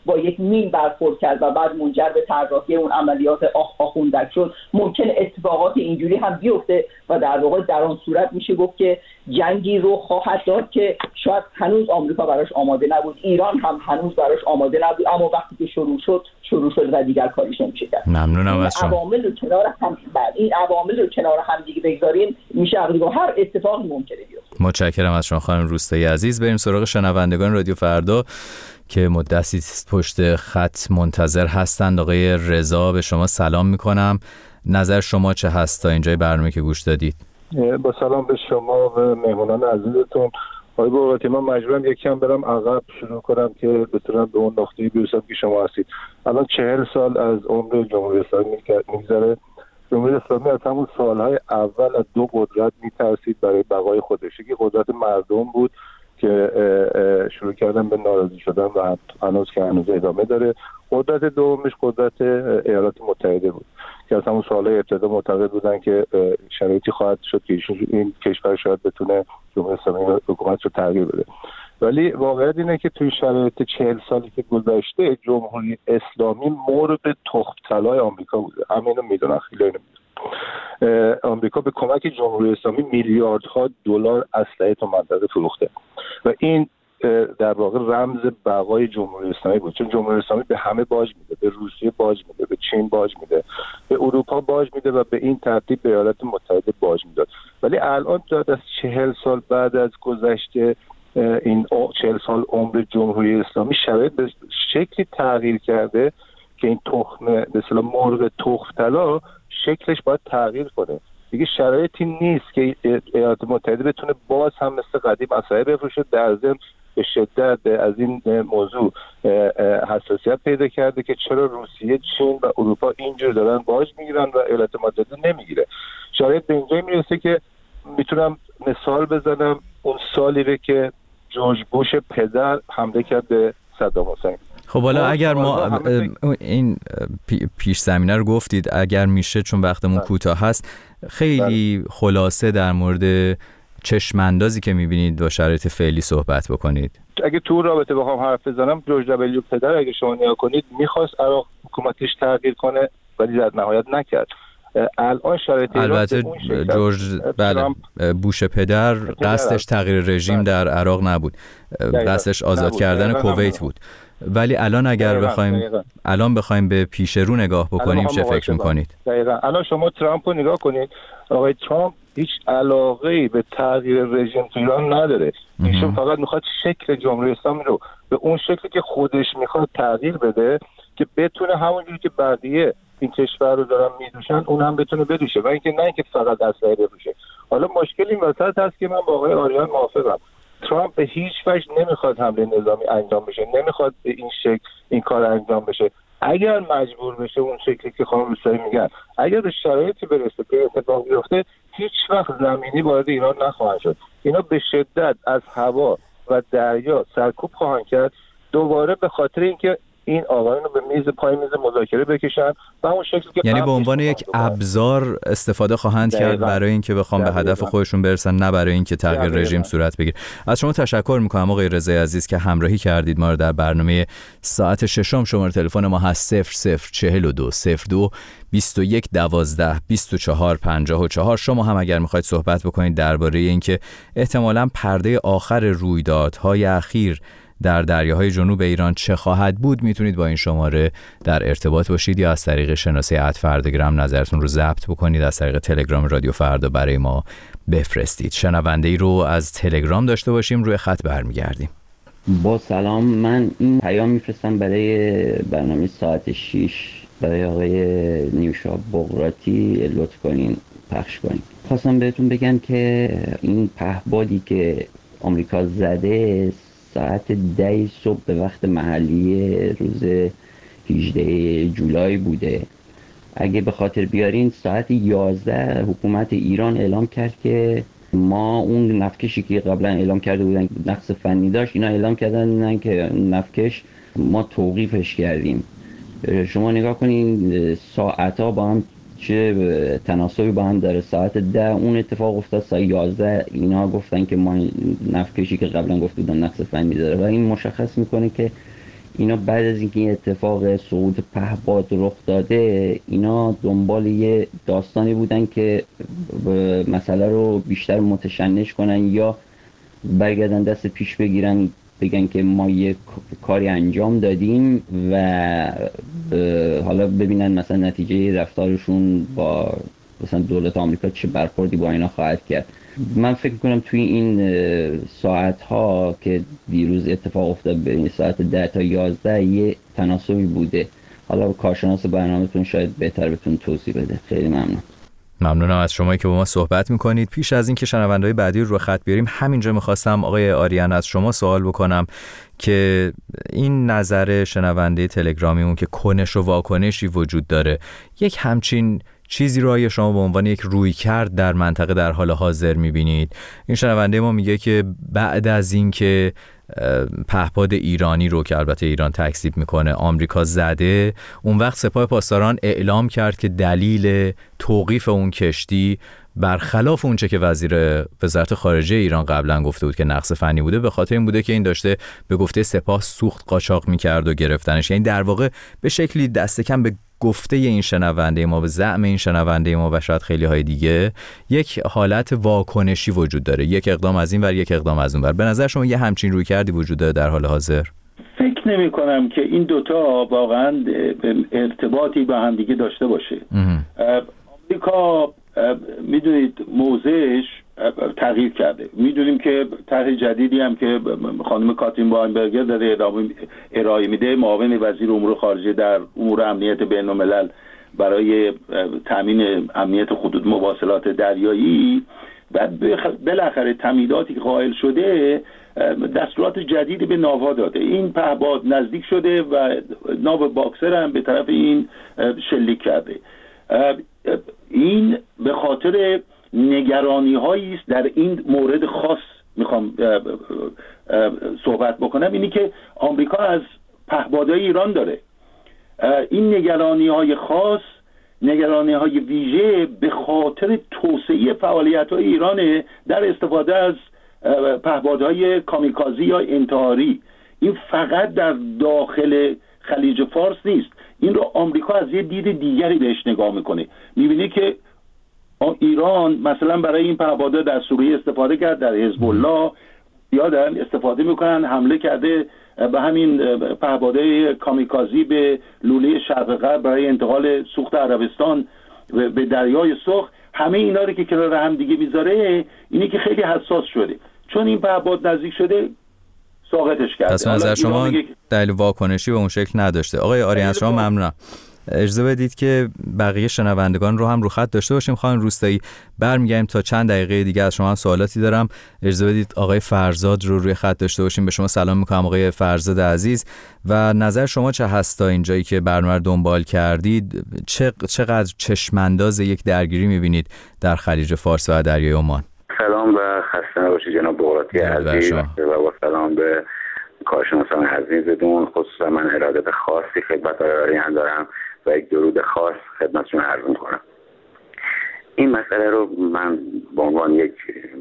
با یک مین برخورد کرد و بعد منجر به طراحی اون عملیات آخوندک شد، ممکن اتفاقات اینجوری هم بیفته و در واقع در آن صورت میشه گفت که جنگی رو خواهد داد که شاید هنوز آمریکا براش آماده نبود، ایران هم هنوز براش آماده نبود، اما وقتی که شروع شد شروع شد و دیگر کاریش نمیشه کرد. ممنونم از شما. عوامل رو کنار هم بعد این عوامل رو کنار هم دیگه بگذاریم میشه عقلی هر اتفاقی ممکنه بیفته. متشکرم از شما خانم روستایی عزیز. بریم سراغ شنوندگان رادیو فردا که مدتی پشت خط منتظر هستند. آقای رضا، به شما سلام میکنم. نظر شما چه هست تا اینجای برنامه که گوش دادید؟ با سلام به شما و مهمانان عزیزتون. آقای بغراتی، من مجبورم یکم برم عقب شروع کنم که بتونم به اون نقطه‌ای برسم که شما هستید. الان چهل سال از عمر جمهوری اسلامی میگذره. جمهوری اسلامی از همون سالهای اول از دو قدرت میترسید برای بقای خودش. یکی قدرت مردم بود که شروع کردن به ناراضی شدن و هنوز که هنوز ادامه داره. قدرت دومش قدرت ایالات متحده بود که از همون سالهای ابتدا معتقد بودن که شرایطی خواهد شد که این کشور شاید بتونه جمهوری اسلامی حکومت رو تغییر بده. ولی واقعیت اینه که توی شرایط چهل سالی که گذشته جمهوری اسلامی مورد تخم طلای آمریکا بوده. همینو میدونن، خیلی اینو میدونن. آمریکا به کمک جمهوری اسلامی میلیاردها دلار اسلحه تو منطقه فروخته و این در واقع رمز بقای جمهوری اسلامی بود، چون جمهوری اسلامی به همه باج میده، به روسیه باج میده، به چین باج میده، به اروپا باج میده و به این ترتیب به ایالات متحده باج میداد. ولی الان بعد از چهل سال بعد از گذشته این چهل سال عمر جمهوری اسلامی شرایط به شکلی تغییر کرده که این تخم به اصطلاح مرغ تخم طلا شکلش باید تغییر کنه. دیگه شرایطی نیست که ایالات متحده بتونه باز هم مثل قدیم اسلحه بفروشه. در ضمن به شدت از این موضوع حساسیت پیدا کرده که چرا روسیه، چین و اروپا اینجور دارن باج میگیرن و ایالات متحده نمیگیره. شرایط به اینجا میرسه که میتونم مثال بزنم اون سالی که جورج بوش پدر حمله کرد به صدام حسین. خب حالا اگر ما این پیش زمینه رو گفتید، اگر میشه چون وقتمون کوتاه هست خیلی خلاصه در مورد چشم اندازی که میبینید با شرایط فعلی صحبت بکنید. اگه تو رابطه بخوام حرف بزنم، جورج دبلیو پدر اگه شما نگاه کنید میخواست عراق حکومتش تغییر کنه ولی در نهایت نکرد. الان شرایط البته جورج بله بوش پدر قصدش تغییر رژیم در عراق نبود، قصدش آزاد کردن کویت بود. ولی الان اگر بخوایم الان بخوایم به پیش رو نگاه بکنیم چه فکر میکنید؟ دقیقاً الان شما ترامپ رو نگاه کنید. آقای ترامپ هیچ علاقه‌ای به تغییر رژیم تو ایران نداره. ایشون فقط میخواد شکل جمهوری اسلامی رو به اون شکلی که خودش میخواد تغییر بده که بتونه همونجوری که بقیه این کشور رو دارن میدوشن اون هم بتونه بدوشه و اینکه نه اینکه فقط اسلحه بفروشه. حالا مشکل این وسط هست که من با آقای آریان موافقم. ترامپ به هیچ وجه نمیخواد حمله نظامی انجام بشه، نمیخواد به این شکل این کار انجام بشه. اگر مجبور بشه اون شکلی که خانم روستایی میگن، اگر به شرایطی برسه که اتفاق بیفته، هیچ وقت زمینی وارد ایران نخواهند شد. اینا به شدت از هوا و دریا سرکوب خواهند کرد، دوباره به خاطر اینکه این آقایون رو به میز پای میز مذاکره بکشن و اون شکلی که یعنی به عنوان یک ابزار استفاده خواهند کرد برای اینکه بخوام به هدف خودشون برسن، نه برای اینکه تغییر رژیم صورت بگیره. از شما تشکر میکنم آقای رضای عزیز که همراهی کردید ما رو در برنامه ساعت ششم. شماره تلفن ما هست صفر صفر چهل و دو صفر دو بیست و یک دوازده بیست و چهار پنجاه و چهار. شما هم اگر میخواید صحبت بکنید درباره اینکه احتمالاً پرده آخر رویدادهای اخیر در دریاهای جنوب ایران چه خواهد بود، میتونید با این شماره در ارتباط باشید یا از طریق شناسه ات فرداگرام نظرتون رو ضبط بکنید، از طریق تلگرام رادیو فردا برای ما بفرستید. شنونده ای رو از تلگرام داشته باشیم، روی خط برمیگردیم. با سلام، من این پیام میفرستم برای برنامه ساعت شش برای آقای نیوشا بغراتی، لطف کنین پخش کنین. خواستم بهتون بگم که این پهپادی که آمریکا زده ساعت ده صبح به وقت محلی روز هجدهم جولای بوده. اگه به خاطر بیارین ساعت یازده حکومت ایران اعلام کرد که ما اون نفتکشی که قبلا اعلام کرده بودن نقص فنی داشت، اینا اعلام کردن که نفتکش ما توقیفش کردیم. شما نگاه کنین ساعتها با هم چه تناسبی با هم داره. ساعت ده اون اتفاق افتاد، ساعت یازده اینا گفتن که ما نفتکشی که قبلا گفت بودن نقص فنی داره و این مشخص میکنه که اینا بعد از اینکه این اتفاق سقوط پهپاد رخ داده، اینا دنبال یه داستانی بودن که مسئله رو بیشتر متشنج کنن یا برگردن دست پیش بگیرن بگن که ما یه کاری انجام دادیم و حالا ببینن مثلا نتیجه رفتارشون با مثلا دولت آمریکا چه برخوردی با اینا خواهد کرد. من فکر کنم توی این ساعت ها که دیروز اتفاق افتاد بین ساعت ده تا یازده یه تناسبی بوده. حالا کارشناس برنامه‌تون شاید بهتر بتون توضیح بده. خیلی ممنون. ممنونم از شمایی که با ما صحبت میکنید. پیش از این که شنونده‌های بعدی رو خط بیاریم، همینجا میخواستم آقای آریان از شما سوال بکنم که این نظر شنونده تلگرامیمون که کنش و واکنشی وجود داره، یک همچین چیزی رو آیا شما به عنوان یک رویکرد در منطقه در حال حاضر میبینید؟ این شنونده ما میگه که بعد از این که پهپاد ایرانی رو که البته ایران تکذیب میکنه آمریکا زده، اون وقت سپاه پاسداران اعلام کرد که دلیل توقیف اون کشتی برخلاف اونچه که وزیر وزارت خارجه ایران قبلا گفته بود که نقص فنی بوده، به خاطر این بوده که این داشته به گفته سپاه سوخت قاچاق میکرد و گرفتنش. یعنی در واقع به شکلی دست کم به گفته این شنونده ما، به زعم این شنونده ما و شاید خیلی های دیگه، یک حالت واکنشی وجود داره، یک اقدام از این ور یک اقدام از اون ور. به نظر شما یه همچین روی کردی وجود داره در حال حاضر؟ فکر نمی کنم که این دوتا واقعا ارتباطی با هم دیگه داشته باشه. آمریکا میدونید موضعش تغییر کرده. میدونیم که طرح جدیدی هم که خانم کاترین واینبرگر داره ارائه میده، معاون وزیر امور خارجه در امور امنیت بین الملل برای تامین امنیت خطوط مواصلات دریایی، و بالاخره تمهیداتی که قائل شده دستورات جدیدی به ناوها داده. این پهپاد نزدیک شده و ناو باکسر هم به طرف این شلیک کرده. این به خاطر نگرانی هایی است در این مورد خاص میخوام صحبت بکنم، اینی که آمریکا از پهپادهای ایران داره. این نگرانی های خاص، نگرانی های ویژه به خاطر توسعه فعالیت های ایران در استفاده از پهپادهای کامیکازی یا انتحاری. این فقط در داخل خلیج فارس نیست، این رو آمریکا از یه دید دیگری بهش نگاه میکنه. میبینی که ایران مثلا برای این پهپادها در سوریه استفاده کرد، در حزب الله یا دارن استفاده میکنن، حمله کرده به همین پهپادهای کامیکازی به لوله شرق غرب برای انتقال سوخت عربستان به دریای سرخ. همه اینا رو که کنار هم دیگه میذاره، اینی که خیلی حساس شده، چون این پهپاد نزدیک شده ساقطش کرده. پس نظر شما دلیل واکنشی به اون شکل نداشته. آقای آریان شما ممنونم. اجازه بدید که بقیه شنوندگان رو هم رو خط داشته باشیم. خانم روستایی برمیگردیم تا چند دقیقه دیگه. از شما هم سوالاتی دارم. اجازه بدید آقای فرزاد رو روی خط داشته باشیم. به شما سلام میکنم آقای فرزاد عزیز، و نظر شما چه هست تا اینجایی که برنامه رو دنبال کردید؟ چقدر چشمانداز یک درگیری میبینید در خلیج فارس و دریای عمان؟ سلام و خسته نباشید جناب بغراتی عزیز، و سلام به کارشناسان عزیزتون. خصوصا من ارادت خاصی خدمت آریان دارم و یک درود خاص خدمتشون عرض می‌کنم. این مسئله رو من به عنوان یک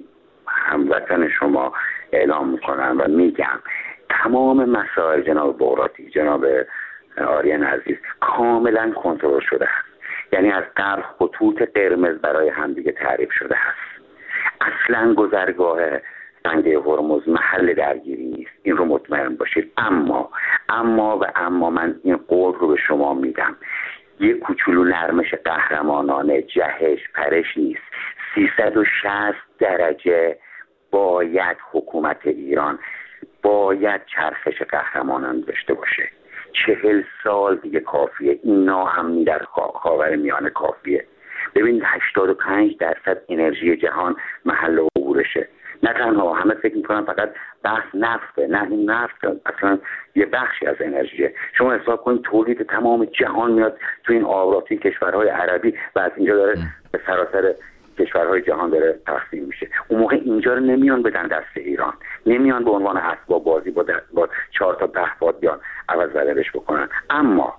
هموطن شما اعلام می‌کنم و میگم تمام مسائل جناب بغراتی، جناب آریان عزیز، کاملا کنترل شده است. یعنی از قبل خطوط قرمز برای همدیگه تعریف شده است. اصلا گذرگاه سنگ هرمز محل درگیری نیست، این رو مطمئن باشید. اما اما و اما من این قول رو به شما میدم، یک کوچولو نرمش قهرمانانه، جهش پرش نیست. سیصد و شصت درجه باید حکومت ایران باید چرخش قهرمانان داشته باشه. چهل سال دیگه کافیه. اینا هم در خاور میانه کافیه. ببینید هشتاد و پنج درصد انرژی جهان محل عبورشه. نه تنها همه فکر میکنن فقط بحث نفته، نه این نفت اصلا یه بخشی از انرژیه. شما حساب کنید تولید تمام جهان میاد تو این آبراتی کشورهای عربی و از اینجا داره به سراسر کشورهای جهان داره تقسیم میشه. اون موقع اینجا رو نمیان بدن دست ایران، نمیان به عنوان اسباب بازی با, با چهار تا پهپاد بیان عوض بدلش بکنن. اما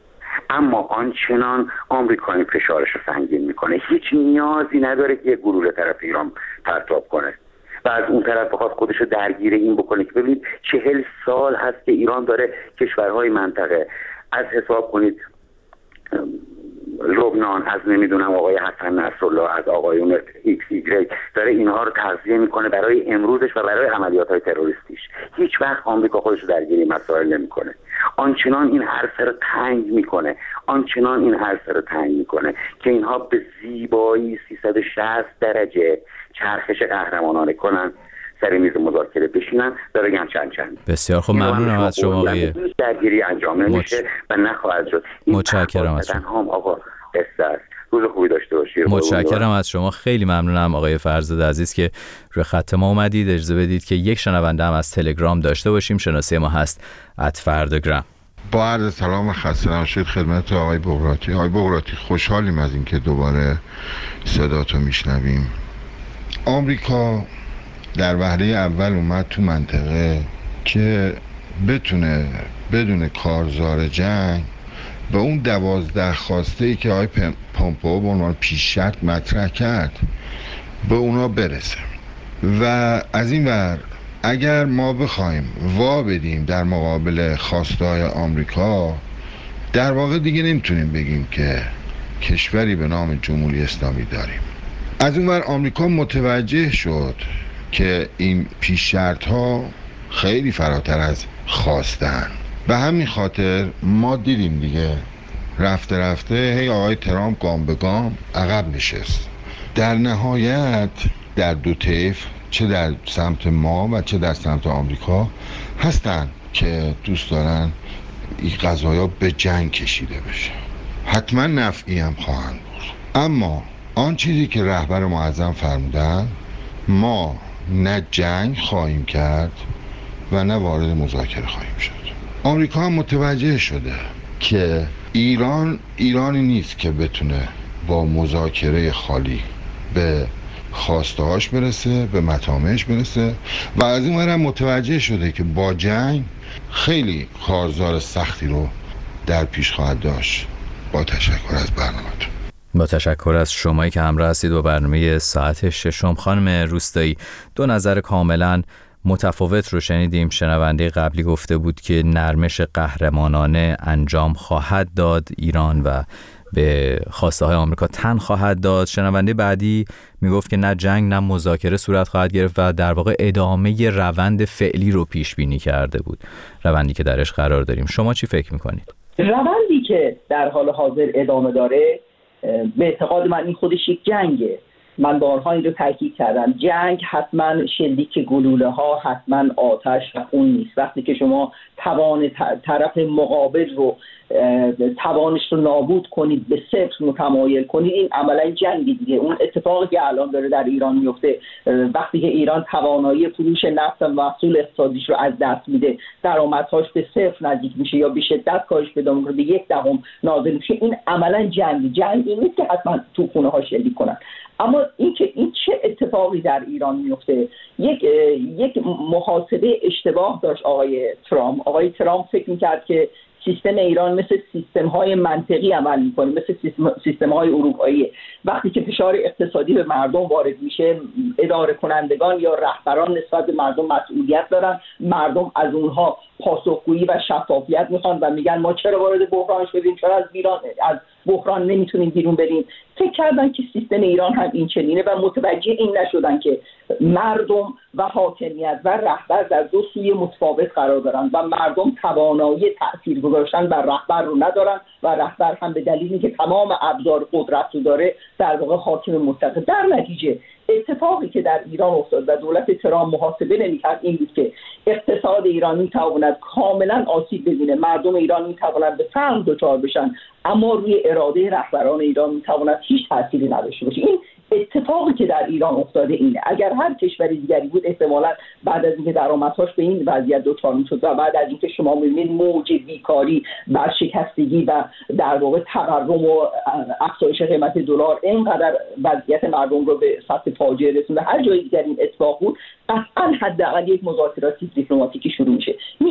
اما آنچنان آمریکا این فشارش رو سنگین میکنه، هیچ نیازی نداره که یه گلوله طرف ایران پرتاب کنه. و از اون طرف بخواد خودش رو درگیر این بکنه که ببینید چهل سال هست که ایران داره کشورهای منطقه، از حساب کنید لبنان، از نمیدونم آقای حسن نصرالله، از آقایون ایکس ایگرگ، داره اینها رو تغذیه میکنه برای امروزش و برای عملیات‌های تروریستیش. هیچ وقت آمریکا خودش رو درگیر مسائل نمیکنه. آنچنان این عرصه رو تنگ میکنه، آنچنان این عرصه رو تنگ میکنه که اینها به زیبایی سیصد و شصت درجه چرخش قهرمانانه کنن، سر میز مذاکره بشینن، داره گم چند چند. بسیار خب، ممنونم از شما آقای. درگیری انجام نمیشه مچ... و نخواهد شد. متشکرم از شما. آقا قصه است. روز خوبی داشته باشید. متشکرم از شما، خیلی ممنونم آقای فرزاد عزیز که روی خط ما اومدید. اجازه بدید که یک شنونده هم از تلگرام داشته باشیم. شناسه ما هست ات فرداگرام. با عرض سلام و خسته نباشید خدمت آقای بغراتی. آقای بغراتی، خوشحالیم از اینکه دوباره صداتو میشنویم. آمریکا در وهله اول اومد تو منطقه که بتونه بدون کارزار جنگ به اون دوازده خواسته ای که آقای پامپئو به عنوان پیش شرط مطرح کرد به اونا برسه. و از این ور اگر ما بخوایم وا بدیم در مقابل خواسته های آمریکا، در واقع دیگه نمیتونیم بگیم که کشوری به نام جمهوری اسلامی داریم. از اون ور آمریکا متوجه شد که این پیش شرط ها خیلی فراتر از خواستن. به همین خاطر ما دیدیم دیگه رفته رفته هی آقای ترامپ گام به گام عقب نشست. در نهایت در دو طیف، چه در سمت ما و چه در سمت آمریکا، هستن که دوست دارن این قضایا به جنگ کشیده بشه. حتما نفعی هم خواهند بود. اما آن چیزی که رهبر معظم فرمودن، ما نه جنگ خواهیم کرد و نه وارد مذاکره خواهیم شد. آمریکا هم متوجه شده که ایران ایرانی نیست که بتونه با مذاکره خالی به خواسته هاش برسه، به مطامعش برسه، و از این ور هم متوجه شده که با جنگ خیلی کارزار سختی رو در پیش خواهد داشت. با تشکر از برنامه‌تون. با تشکر از شمایی که همراه هستید با برنامه ساعت ششم. خانم روستایی، دو نظر کاملا متفاوت رو شنیدیم. شنونده قبلی گفته بود که نرمش قهرمانانه انجام خواهد داد ایران و به خواسته های آمریکا تن خواهد داد. شنونده بعدی میگفت که نه جنگ نه مذاکره صورت خواهد گرفت و در واقع ادامه روند فعلی رو پیش بینی کرده بود، روندی که درش قرار داریم. شما چی فکر میکنید؟ روندی که در حال حاضر ادامه داره به اعتقاد من این خودش یک جنگه. من بارها این رو تاکید کردم، جنگ حتما شلیک گلوله ها، حتما آتش و خون نیست. وقتی که شما توان طرف مقابل رو توانش رو نابود کنید، به صفر متمایل کنید، این عملا جنگی دیگه. اون اتفاقی که الان داره در ایران میفته، وقتی که ایران توانایی فروش نفت و محصول اقتصادیش رو از دست میده، درآمدهاش به صفر نزدیک میشه یا به شدت کاهش پیدا میکنه، به یک دهم نازل میشه، این عملا جنگ. جنگ این نیست که حتما تو خونه ها شلیک کنن. اما این که این چه اتفاقی در ایران میفته، یک یک محاسبه اشتباه داشت آقای ترامپ. آقای ترامپ فکر میکرد که سیستم ایران مثل سیستم های منطقی عمل میکنه، مثل سیستم, سیستم های اروپایی. وقتی که فشار اقتصادی به مردم وارد میشه، اداره کنندگان یا رهبران نسبت به مردم مسئولیت دارن، مردم از اونها پاسخگویی و شفافیت میخوان و میگن ما چرا وارد بحران شدیم، چرا از ایران از بحران نمیتونیم بیرون بریم. فکر کردن که سیستم ایران هم این چنینه و متوجه این نشدن که مردم و حاکمیت و رهبر در دو سوی متفاوت قرار دارن و مردم توانایی تأثیر گذاشتن بر رهبر رو ندارن و رهبر هم به دلیلی که تمام ابزار قدرت رو داره در واقع حاکم مطلق. در نتیجه اتفاقی که در ایران افتاد و دولت ترامپ محاسبه نمی‌کرد این بود که اقتصاد ایران می‌تواند کاملا آسیب ببینه، مردم ایران می‌توانند به فقر دچار بشن، اما روی اراده رهبران ایران می‌تواند هیچ تأثیری نداشته باشه. این اتفاقی که در ایران افتاده اینه. اگر هر کشوری دیگری بود احتمالاً بعد از اینکه درآمدهاش به این وضعیت دچار می‌شد و بعد از اینکه شما می‌بینید موج بیکاری، برشکستگی و در واقع تورم و افزایش قیمت دلار اینقدر وضعیت مردم رو به سطح فاجعه رسونده، هر جایی دیگر این اتفاق بود قطعاً حداقل یک مذاکرات دیپلماتیکی شروع میشه. میشه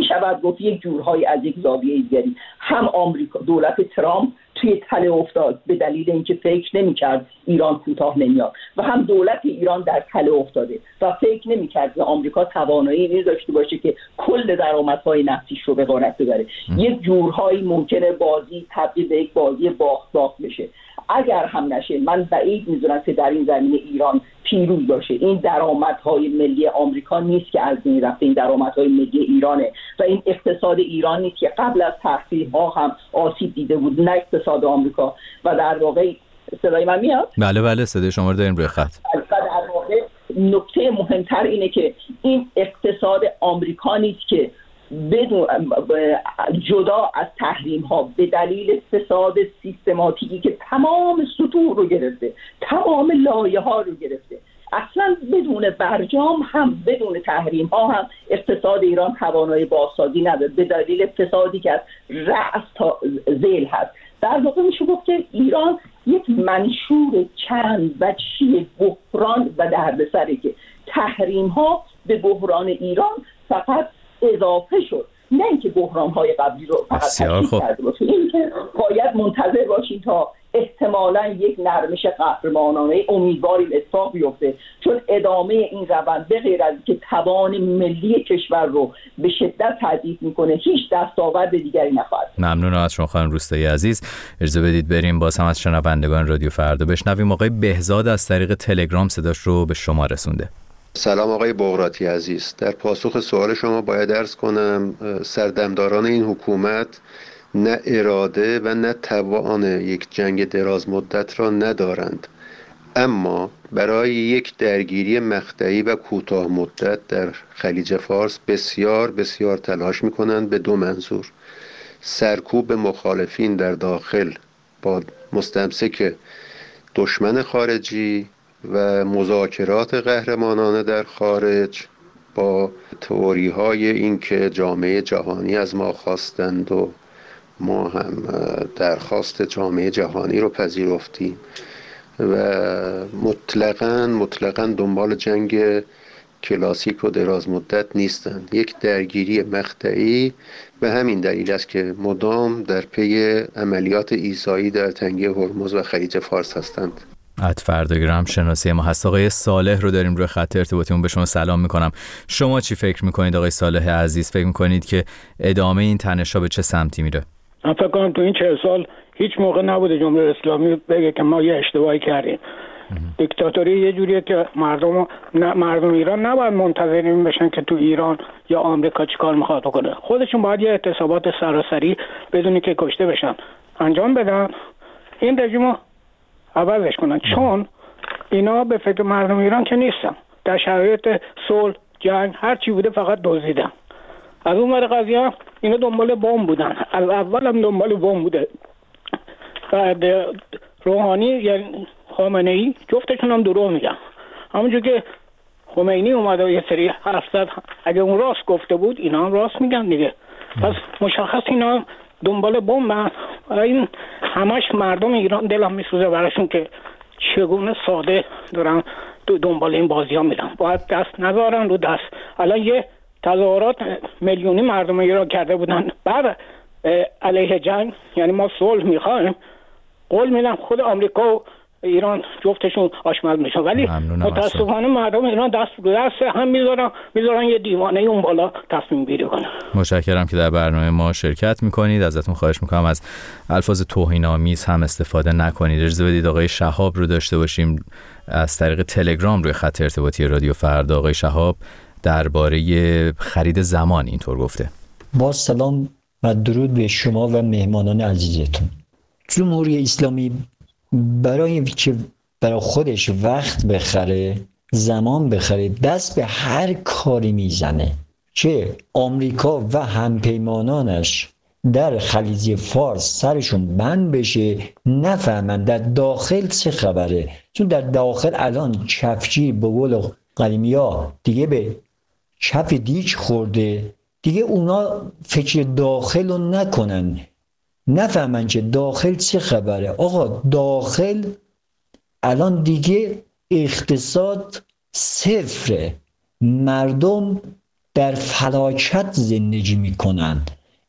شود گفت یک جورهای از یک زاویه دیگری هم آمریکا، دولت ترامپ توی تله افتاد به دلیل اینکه فکر نمی‌کرد ایران کوتاه نمیاد و هم دولت ایران در تله افتاده و فکر نمی‌کرد که آمریکا توانایی این داشته باشه که کل درآمدهای نفتیش رو به غارت ببره. یک جورهایی ممکنه بازی تبدیل به یک بازی باخت باخت بشه. اگر هم نشه من بعید می‌دونم که در این زمینه ایران پیروز باشه. این درآمدهای ملی آمریکا نیست که از این رفته، این درآمدهای ملی ایرانه و این اقتصاد ایران نیست که قبل از تحریم‌ها هم آسیب دیده بود، نه اقتصاد آمریکا. و در واقع صدای من میاد؟ بله بله صدای شما رو داریم روی خط. و در واقع نکته مهمتر اینه که این اقتصاد آمریکا نیست که بدون جدا از تحریم ها به دلیل فساد سیستماتیکی که تمام سطوح رو گرفته، تمام لایه ها رو گرفته، اصلا بدون برجام هم بدون تحریم ها هم اقتصاد ایران توانایی بازسازی نداره به دلیل فسادی که از رأس تا ذیل هست. در واقع میشه گفت که ایران یک منشور چند وجهی بحران و دردسره که تحریم ها به بحران ایران فقط اضافه شد، نه اینکه بحران‌های قبلی رو فقط تشدید کرده باشه. این که باید منتظر باشیم تا احتمالاً یک نرمش قهرمانانه امیدواریم اتفاق بیفته، چون ادامه این روند به غیر از که توان ملی کشور رو به شدت تضعیف میکنه هیچ دستاورد دیگری نخواهد. ممنونم از شما خانم روستایی عزیز. اجازه بدید بریم باز هم از شنوندگان رادیو فردا بشنویم. آقای بهزاد از طریق تلگرام صداش رو به شما رسونده. سلام آقای بغراتی عزیز، در پاسخ سوال شما باید عرض کنم سردمداران این حکومت نه اراده و نه توان یک جنگ دراز مدت را ندارند، اما برای یک درگیری مقطعی و کوتاه مدت در خلیج فارس بسیار بسیار تلاش می‌کنند به دو منظور: سرکوب مخالفین در داخل با مستمسک دشمن خارجی و مذاکرات قهرمانانه در خارج با تئوری های این که جامعه جهانی از ما خواستند و ما هم درخواست جامعه جهانی رو پذیرفتیم و مطلقاً مطلقاً دنبال جنگ کلاسیک و دراز مدت نیستند، یک درگیری مقطعی. به همین دلیل است که مدام در پی عملیات ایذایی در تنگه هرمز و خلیج فارس هستند. ات فرداگرام شناسی ما هست. آقای صالح رو داریم روی خط ارتباطیمون، به شما سلام میکنم. شما چی فکر میکنید آقای صالح عزیز؟ فکر میکنید که ادامه این تنش‌ها به چه سمتی میره؟ من فکر کنم تو این چهل سال هیچ موقع نبوده جمهوری اسلامی بگه که ما یه اشتباهی کردیم. دیکتاتوری یه جوریه که مردم مردم ایران نباید منتظر بشن که تو ایران یا آمریکا چیکار میخواد کنه، خودشون باید یه اعتصابات سراسری بدونی که کشته بشن انجام بدن، این رژیمو عوضش کنن، چون اینا به فکر مردم ایران که نیستن. در شرایط صلح، جنگ، هر چی بوده فقط دزدیدن. از اون ور قضیه اینا دنبال بمب بودن، از اول هم دنبال بمب بوده. بعد روحانی یعنی خامنه ای جفتشون هم دروغ میگن. همونجور که خمینی اومده و یه سری حرف زد، اگه اون راست گفته بود اینا هم راست میگن دیگه. پس مشخص اینا دنبال بمب و این همش مردم ایران دلم میسوزه براشون که چگونه ساده دارن دنبال این بازی ها میرن. باید دست نذارن رو دست. الان یه تظاهرات میلیونی مردم ایران کرده بودن بعد علیه جنگ، یعنی ما صلح میخوایم، قول میدم خود آمریکا و ایران جفتشون آشمل میشن، ولی متاسفانه مردم ایران دست رو دست هم میذارن میذارن یه دیوانه اون بالا تصمیم گیری کنه. متشکرم که در برنامه ما شرکت میکنید. ازتون خواهش میکنم از الفاظ توهین‌آمیز هم استفاده نکنید. اجازه بدید آقای شهاب رو داشته باشیم از طریق تلگرام روی خط ارتباطی رادیو فردا. آقای شهاب درباره خرید زمان اینطور گفته: با سلام و درود به شما و مهمانان عزیزتون. جمهوری اسلامی برای اینکه برای خودش وقت بخره، زمان بخره، دست به هر کاری میزنه که آمریکا و همپیمانانش در خلیج فارس سرشون بند بشه، نفهمن در داخل چه خبره. چون در داخل الان کفچی به قول قدیمیا دیگه به کف دیگ خورده، دیگه اونا فکر داخل رو نکنن، نفهمن که داخل چه خبره. آقا داخل الان دیگه اقتصاد صفره، مردم در فلاکت زندگی میکنن.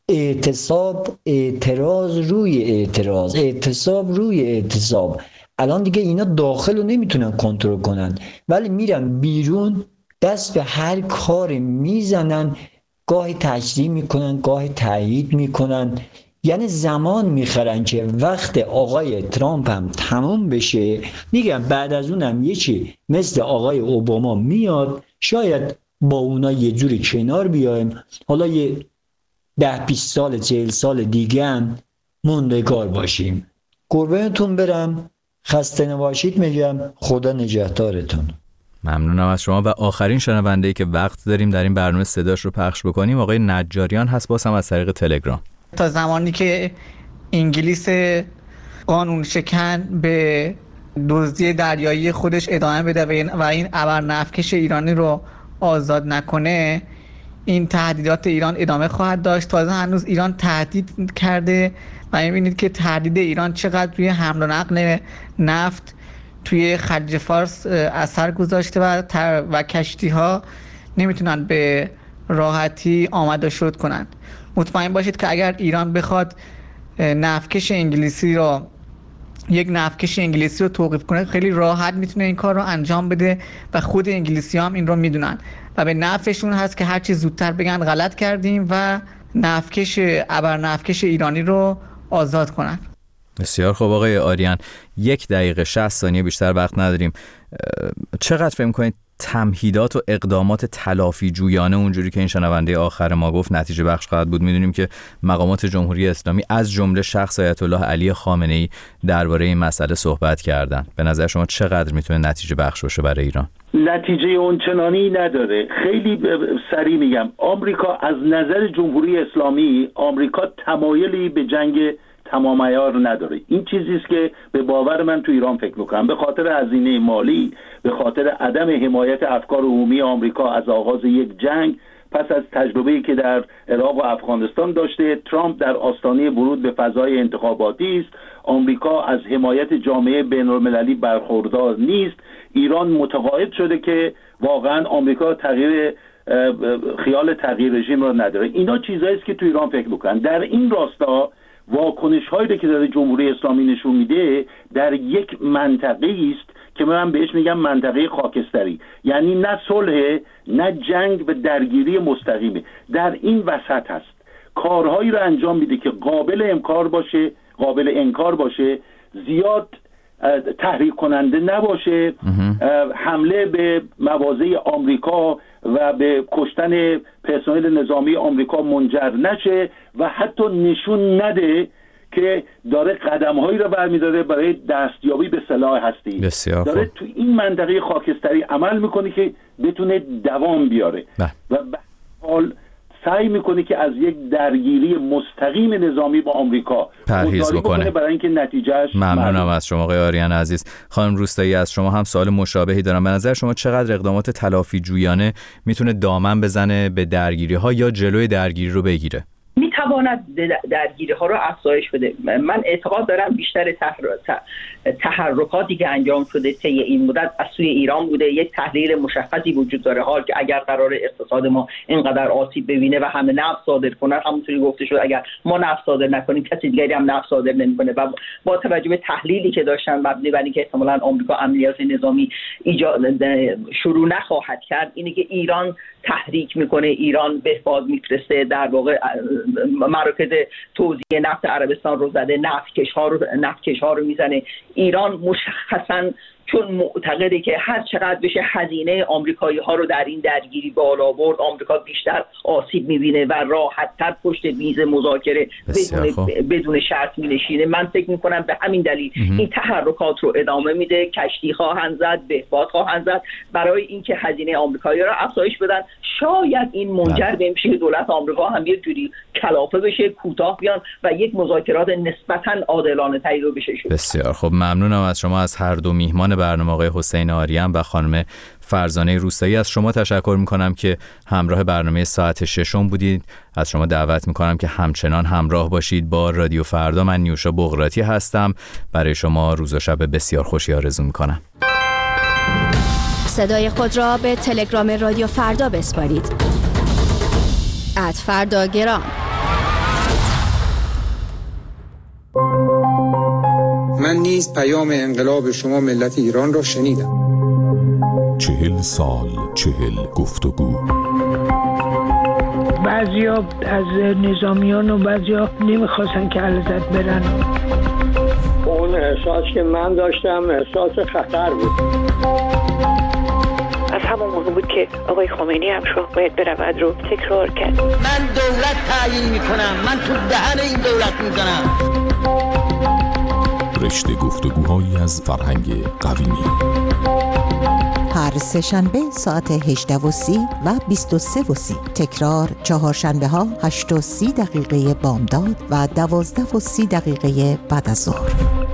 اعتصاب، اعتراض روی اعتراض، اعتصاب روی اعتصاب. الان دیگه اینا داخل رو نمیتونن کنترل کنن، ولی میرن بیرون دست به هر کار میزنن، گاهی تجزیه میکنن، گاهی تایید میکنن. یعنی زمان میخرن که وقت آقای ترامپ هم تموم بشه، میگن بعد از اونم یکی مثل آقای اوباما میاد، شاید با اونا یه جوری کنار بیایم، حالا یه ده بیست سال چهل سال دیگه هم موندگار باشیم. قربانتون برم، خسته نباشید میگم، خدا نگهدارتون. ممنونم از شما. و آخرین شنونده‌ای که وقت داریم در این برنامه صداش رو پخش بکنیم آقای نجاریان هست، باز هم از طریق تلگرام. تا زمانی که انگلیس قانون شکن به دزدی دریایی خودش ادامه بده و این ابرنفکش ایرانی رو آزاد نکنه، این تهدیدات ایران ادامه خواهد داشت. تازه هنوز ایران تهدید کرده و می‌بینید که تهدید ایران چقدر روی حمل و نقل نفت توی خلیج فارس اثر گذاشته و و کشتی‌ها نمیتونن به راحتی آمد و شد کنن. مطمئن باشید که اگر ایران بخواد نفتکش انگلیسی رو یک نفتکش انگلیسی رو توقیف کنه، خیلی راحت میتونه این کار رو انجام بده و خود انگلیسی هم این رو میدونن و به نفعشون هست که هرچی زودتر بگن غلط کردیم و نفتکش ابرنفتکش ایرانی رو آزاد کنن. بسیار خوب آقای آریان، یک دقیقه شصت ثانیه بیشتر وقت نداریم. چقدر فکر می‌کنید تمهیدات و اقدامات تلافی جویانه اونجوری که این شنونده آخر ما گفت نتیجه بخش خواهد بود؟ میدونیم که مقامات جمهوری اسلامی از جمله شخص آیت الله علی خامنه‌ای درباره این مسئله صحبت کردن. به نظر شما چقدر میتونه نتیجه بخش باشه برای ایران؟ نتیجه اونچنانی نداره. خیلی سریع میگم، آمریکا از نظر جمهوری اسلامی، آمریکا تمایلی به جنگ تمام عیار نداره. این چیزی است که به باور من تو ایران فکر میکنم، به خاطر هزینه مالی، به خاطر عدم حمایت افکار عمومی آمریکا از آغاز یک جنگ، پس از تجربه‌ای که در عراق و افغانستان داشته. ترامپ در آستانه ورود به فضای انتخاباتی است. آمریکا از حمایت جامعه بین‌المللی برخوردار نیست. ایران متقاعد شده که واقعا آمریکا تغییر خیال تغییر رژیم را نداره. اینا چیزایی است که تو ایران فکر میکنن. در این راستا واکنش هایی که داره جمهوری اسلامی نشون میده در یک منطقه است که من بهش میگم منطقه خاکستری، یعنی نه صلح نه جنگ و درگیری مستقیمه، در این وسط هست. کارهایی رو انجام میده که قابل انکار باشه، قابل انکار باشه، زیاد تحریک کننده نباشه، حمله به مواضع آمریکا و به کشتن پرسنل نظامی آمریکا منجر نشه و حتی نشون نده که داره قدم‌هایی رو برمی‌داره برای دستیابی به سلاح هستی. بسیار داره خوب. تو این منطقه خاکستری عمل میکنه که بتونه دوام بیاره نه. و به حال سعی میکنه که از یک درگیری مستقیم نظامی با آمریکا پرهیز بکنه برای اینکه نتیجهش. ممنونم از شما آقای آریان عزیز. خانم روستایی، از شما هم سوال مشابهی دارم. به نظر شما چقدر اقدامات تلافی جویانه میتونه دامن بزنه به درگیری ها یا جلوی درگیری رو بگیره؟ میتواند درگیری ها رو افزایش بده. من اعتقاد دارم بیشتر تحرکاتی که انجام شده طی این مدت از سوی ایران بوده. یک تحلیل مشخصی وجود داره، حال که اگر قرار اقتصاد ما اینقدر آسیب ببینه و همه نفت صادر کنن، همونطوری گفته شد اگر ما نفت صادر نکنیم کسی دیگری هم نفت صادر نمیکنه و با توجه به تحلیلی که داشتن مبنی بر اینکه احتمالاً آمریکا عملیات نظامی ایجاد شروع نخواهد کرد، اینه که ایران تحریک میکنه، ایران به فاز میفرسته، در واقع مراکز توزیع نفت عربستان رو زده، نفتکش ها رو نفتکش ها رو میزنه. ایران مشخصاً چون معتقده که هر چقدر بشه هزینه آمریکایی ها رو در این درگیری بالا برد، آمریکا بیشتر آسیب میبینه و راحت‌تر پشت میز مذاکره بدون بدون شرط مینشینه. من فکر میکنم به همین دلیل این تحرکات رو ادامه میده، کشتی خواهند زد، بهباد خواهند زد برای اینکه هزینه آمریکایی را افزایش بدن. شاید این منجر به میشه دولت آمریکا هم یه جوری کلافه بشه، کوتاه بیان و یک مذاکرات نسبتاً عادلانه تری رو بشه. بسیار خب، ممنونم از شما، از هر دو میهمان برنامه آقای حسین آریان و خانم فرزانه روستایی. از شما تشکر میکنم که همراه برنامه ساعت ششم بودید. از شما دعوت میکنم که همچنان همراه باشید با رادیو فردا. من نیوشا بغراتی هستم. برای شما روز و شب بسیار خوشی آرزو میکنم. صدای خود را به تلگرام رادیو فردا بسپارید. ات فرداگرام. من نیز پیام انقلاب شما ملت ایران را شنیدم. چهل سال چهل گفتگو. بعضیا از نظامیان و بعضیا نمیخواستن که علیزاده برن. اون احساس که من داشتم احساس خطر بود. از همون موقع بود که آقای خمینی هم شاه باید برود رو تکرار کرد. من دولت تعیین میکنم، من تو دهن این دولت میزنم. رشته گفتگوهایی از فرهنگ قویمی. هر سه شنبه ساعت هجده و سی و بیست و سه و سی. تکرار چهارشنبه ها هشت و سی دقیقه بامداد و دوازده و سی دقیقه بعد از ظهر.